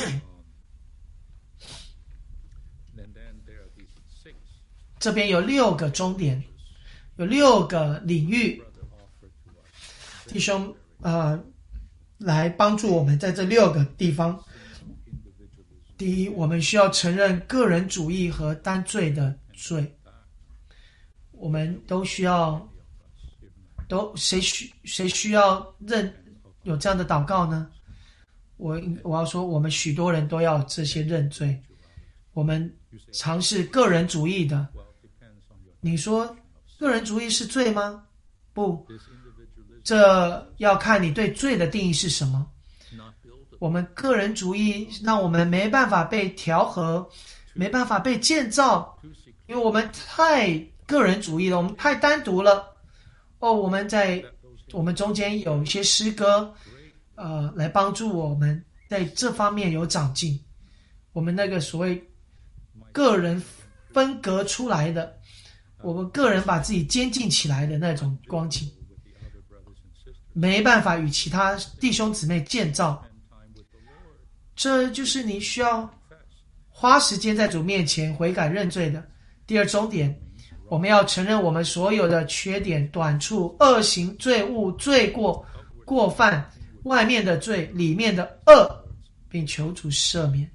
这边有6个终点，有6个领域，弟兄来帮助我们在这6个地方。第一，我们需要承认个人主义和担罪的罪。我们都需要，谁需要有这样的祷告呢？我要说，我们许多人都要这些认罪。我们尝试个人主义的，你说个人主义是罪吗？不，这要看你对罪的定义是什么。我们个人主义让我们没办法被调和，没办法被建造，因为我们太个人主义了，我们太单独了。我们中间有一些诗歌来帮助我们在这方面有长进。我们那个所谓个人分隔出来的，我们个人把自己监禁起来的那种光景，没办法与其他弟兄姊妹建造。这就是你需要花时间在主面前悔改认罪的。第2终点，我们要承认我们所有的缺点、短处、恶行、罪恶、罪过、过犯，外面的罪，里面的恶，并求主赦免。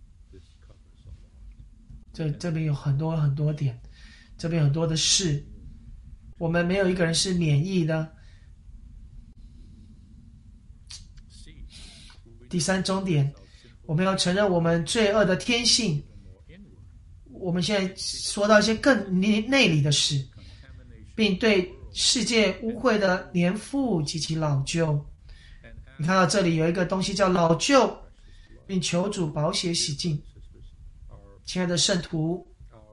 这边有很多很多点，这边有很多的事，我们没有一个人是免疫的。第3终点，我们要承认我们罪恶的天性。我们现在说到一些更内里的事，并对世界污秽的黏附及其老旧。你看到这里有一个东西叫老旧， 并求主宝血洗净。亲爱的圣徒，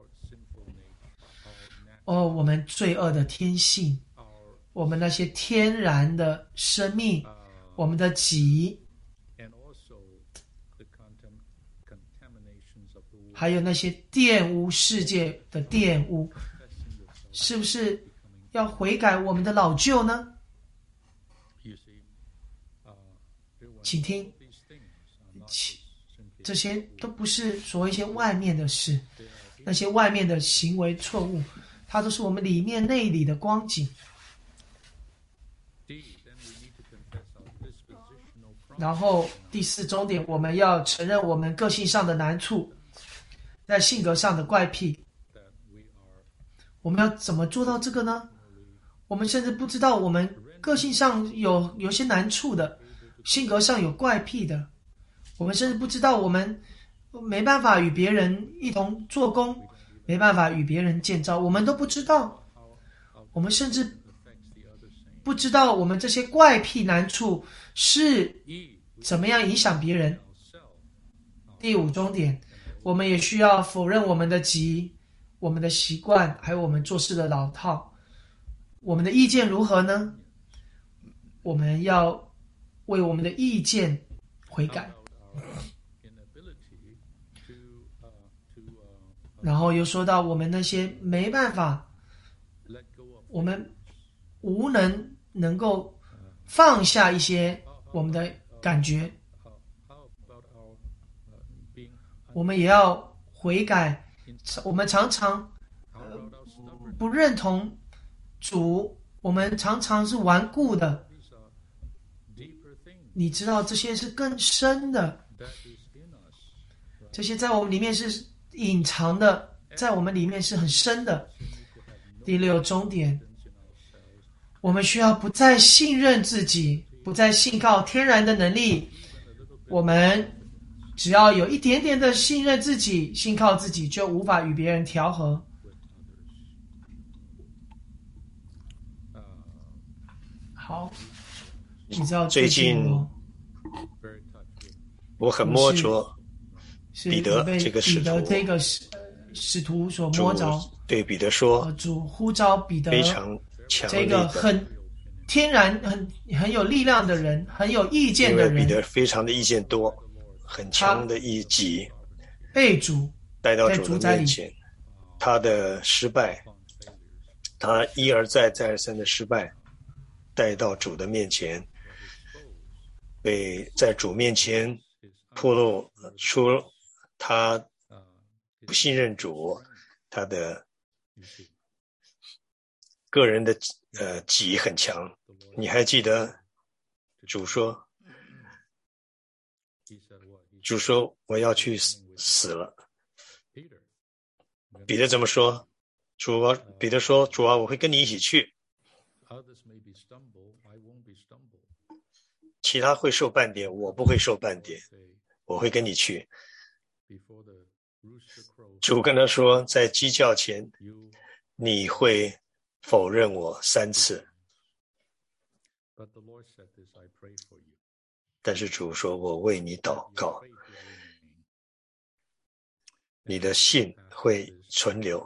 我们罪恶的天性，我们那些天然的生命，我们的己，还有那些玷污世界的玷污，是不是要悔改我们的老旧呢？请听，这些都不是所谓一些外面的事，那些外面的行为错误，它都是我们里面内里的光景。然后第4重点，我们要承认我们个性上的难处，在性格上的怪癖。我们要怎么做到这个呢？我们甚至不知道我们个性上有些难处的，性格上有怪癖的，我们甚至不知道我们没办法与别人一同做工，没办法与别人建造，我们都不知道。我们甚至不知道我们这些怪癖难处是怎么样影响别人。第5重点，我们也需要否认我们的己，我们的习惯，还有我们做事的老套。我们的意见如何呢？我们要为我们的意见悔改。然后又说到我们那些没办法，我们无能够放下一些我们的感觉，我们也要悔改。我们常常不认同主，我们常常是顽固的。你知道这些是更深的，这些在我们里面是隐藏的，在我们里面是很深的。第6重点，我们需要不再信任自己，不再信靠天然的能力。我们只要有一点点的信任自己，信靠自己，就无法与别人调和。好，你知道最近我很摸着彼得这个使徒所摸着， 对彼得说， 主呼召彼得， 非常强这个很天然、很有力量的人，很有意见的人， 因为彼得非常的意见多，很强的一己， 被主带到主的面前，他的失败，他一而再再而三的失败，带到主的面前，被在主面前暴露出他不信任主，他的个人的己很强。你还记得主说我要去死了。彼得怎么说？彼得说，主啊，我会跟你一起去，其他会受半点，我不会受半点，我会跟你去。主跟他说，在鸡叫前你会否认我3次。但是主说，我为你祷告，你的信会存留。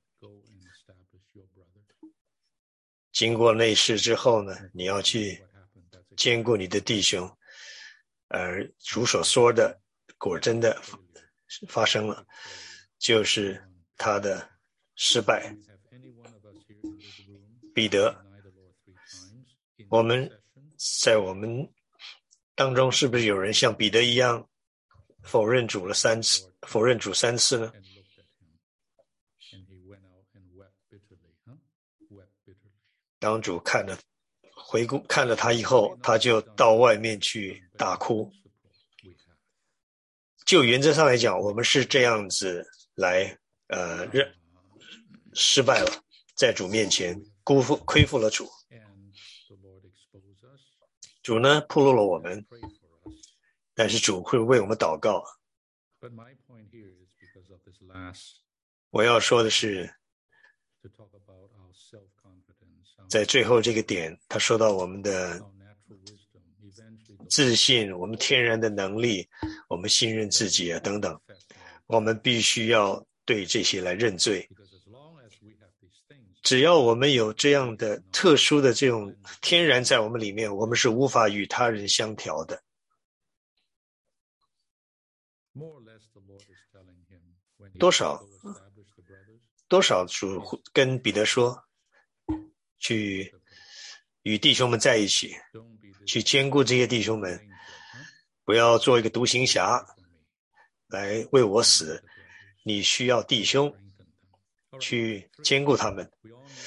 经过那事之后呢，你要去兼顾你的弟兄，而主所说的果真的发生了，就是他的失败。彼得，我们当中是不是有人像彼得一样否认主3次呢？当主看了他以后，他就到外面去大哭。就原则上来讲，我们是这样子来失败了，在主面前亏负了主。主呢暴露了我们，但是主会为我们祷告。我要说的是，在最后这个点，他说到我们的自信，我们天然的能力，我们信任自己啊等等，我们必须要对这些来认罪。只要我们有这样的特殊的这种天然在我们里面，我们是无法与他人相调的。多少主跟彼得说，去与弟兄们在一起，去兼顾这些弟兄们，不要做一个独行侠来为我死，你需要弟兄去兼顾他们。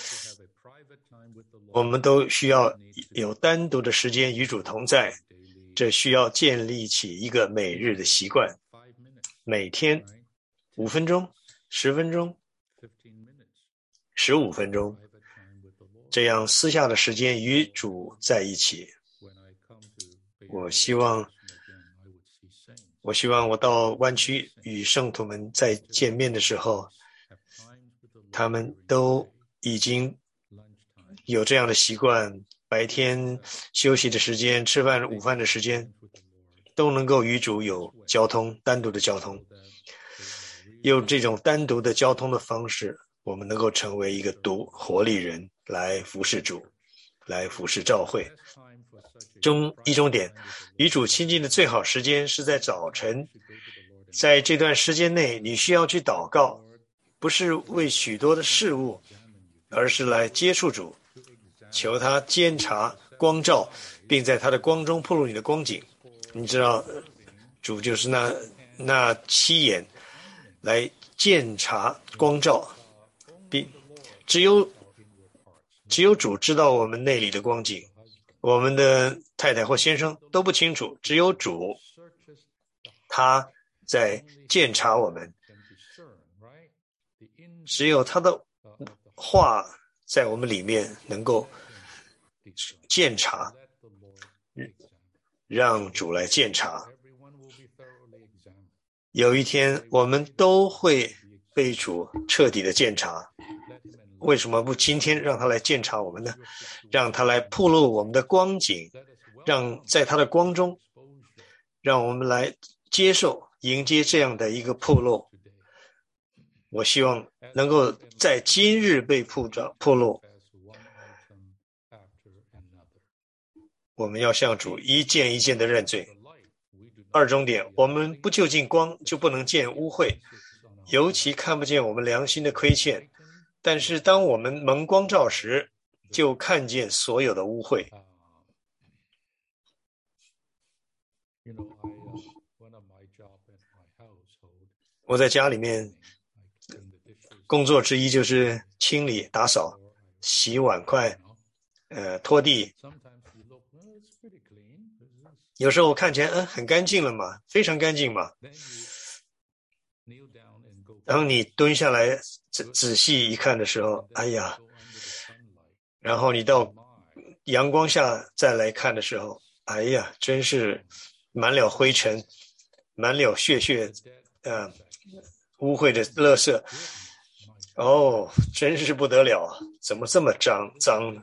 我们都需要有单独的时间与主同在，这需要建立起一个每日的习惯，每天5分钟、10分钟、15分钟，这样私下的时间与主在一起。我希望我到湾区与圣徒们再见面的时候，他们都已经有这样的习惯，白天休息的时间、吃饭午饭的时间都能够与主有交通，单独的交通。用这种单独的交通的方式，我们能够成为一个活力人，来服侍主，来服侍教会。一中点，与主亲近的最好时间是在早晨。在这段时间内，你需要去祷告，不是为许多的事物，而是来接触主，求他监察光照，并在他的光中暴露你的光景。你知道，主就是那7眼来监察光照，并只有主知道我们内里的光景，我们的太太或先生都不清楚，只有主，他在监察我们，只有他的话在我们里面能够监察，让主来监察。有一天我们都会被主彻底的监察，为什么不今天让他来监察我们呢？让他来暴露我们的光景，让在他的光中，让我们来接受迎接这样的一个暴露。我希望能够在今日被暴露。我们要向主一件一件的认罪。2中点，我们不就近光，就不能见污秽，尤其看不见我们良心的亏欠。但是当我们蒙光照时，就看见所有的污秽。我在家里面工作之一就是清理、打扫、洗碗筷、拖地。有时候我看起来很干净了嘛，非常干净嘛。当你蹲下来仔细一看的时候，哎呀，然后你到阳光下再来看的时候，哎呀，真是满了灰尘，满了血污秽的垃圾。哦，真是不得了，怎么这么脏呢？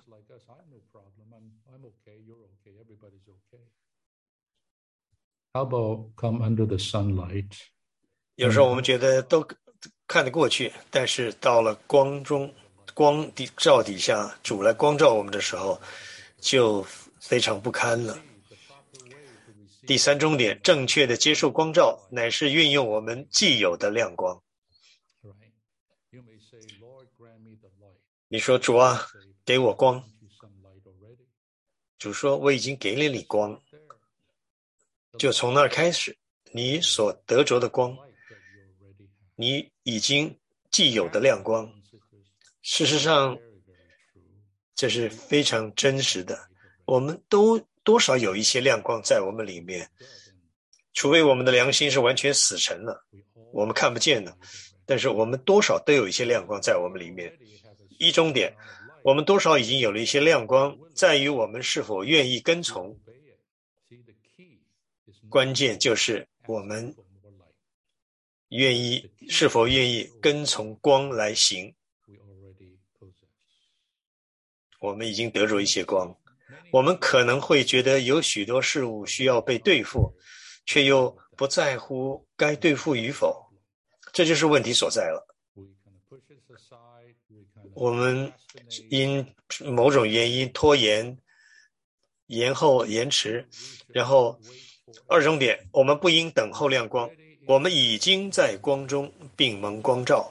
How about come under the sunlight? 有时候我们觉得都看得过去，但是到了光照底下，主来光照我们的时候，就非常不堪了。第3中点，正确的接受光照，乃是运用我们既有的亮光。你说主啊，给我光。主说我已经给了你光。就从那儿开始，你所得着的光，你已经既有的亮光。事实上，这是非常真实的。我们都多少有一些亮光在我们里面，除非我们的良心是完全死沉了，我们看不见了，但是我们多少都有一些亮光在我们里面。1中点，我们多少已经有了一些亮光，在于我们是否愿意跟从。关键就是我们是否愿意跟从光来行。我们已经得着一些光， 我们可能会觉得有许多事物需要被对付，却又不在乎该对付与否，这就是问题所在了。我们因某种原因拖延、延后、延迟，然后二种点，我们不应等候亮光，我们已经在光中并蒙光照。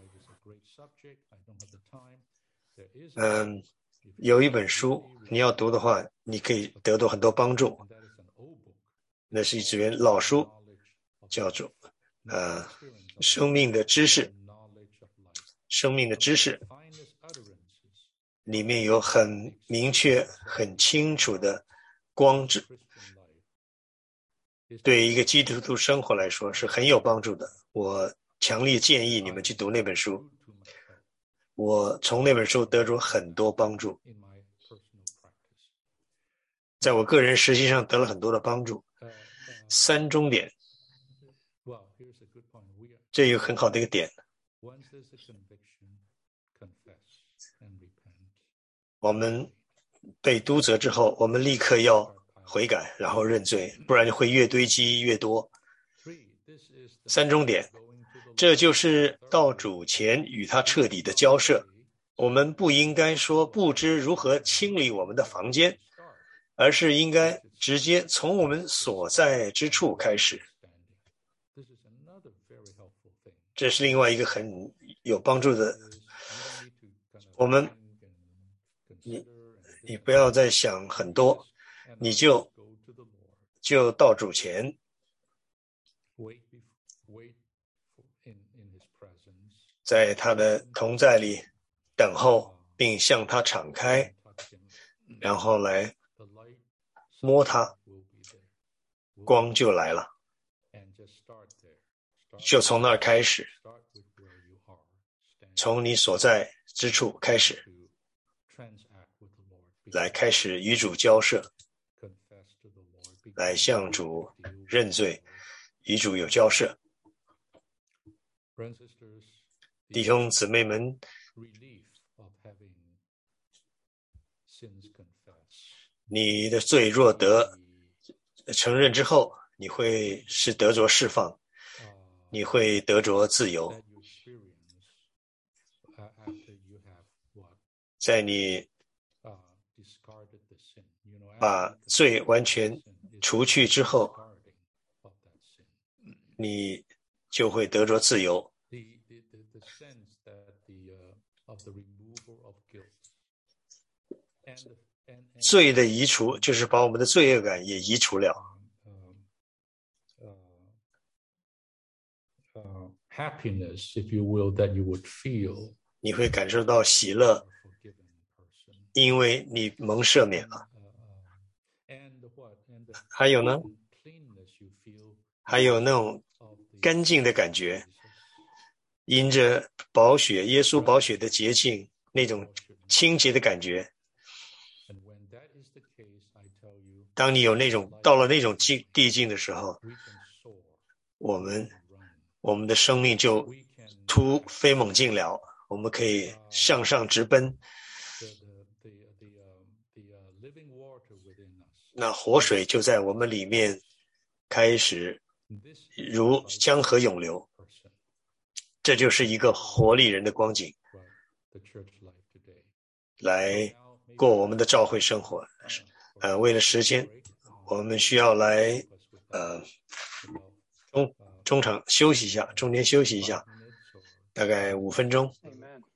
有一本书你要读的话，你可以得到很多帮助。那是一本老书，叫做生命的知识。生命的知识里面有很明确、很清楚的光指，对一个基督徒生活来说是很有帮助的。我强烈建议你们去读那本书。我从那本书得出很多帮助，在我个人实际上得了很多的帮助。三中点，这有很好的一个点。我们被督责之后，我们立刻要悔改，然后认罪，不然会越堆积越多。三中点，这就是到主前与他彻底的交涉。我们不应该说不知如何清理我们的房间，而是应该直接从我们所在之处开始。这是另外一个很有帮助的。我们你不要再想很多，你就到主前，在他的同在里等候，并向他敞开，然后来摸他，光就来了。就从那儿开始，从你所在之处开始，来开始与主交涉，来向主认罪，与主有交涉。弟兄姊妹们，你的罪若得承认之后，你会是得着释放，你会得着自由。在你把罪完全除去之后，你就会得着自由。罪的移除就是把我们的罪恶感也移除了。 Happiness, if you will, that you would feel. 你会感受到喜乐，因为你蒙赦免了。还有呢？还有那种干净的感觉，因着宝血，耶稣宝血的洁净，那种清洁的感觉。当你有那种到了那种地境的时候，我们的生命就突飞猛进了，我们可以向上直奔。那活水就在我们里面开始如江河涌流，这就是一个活力人的光景，来过我们的教会生活。为了时间，我们需要来中场休息一下，中间休息一下，大概5分钟。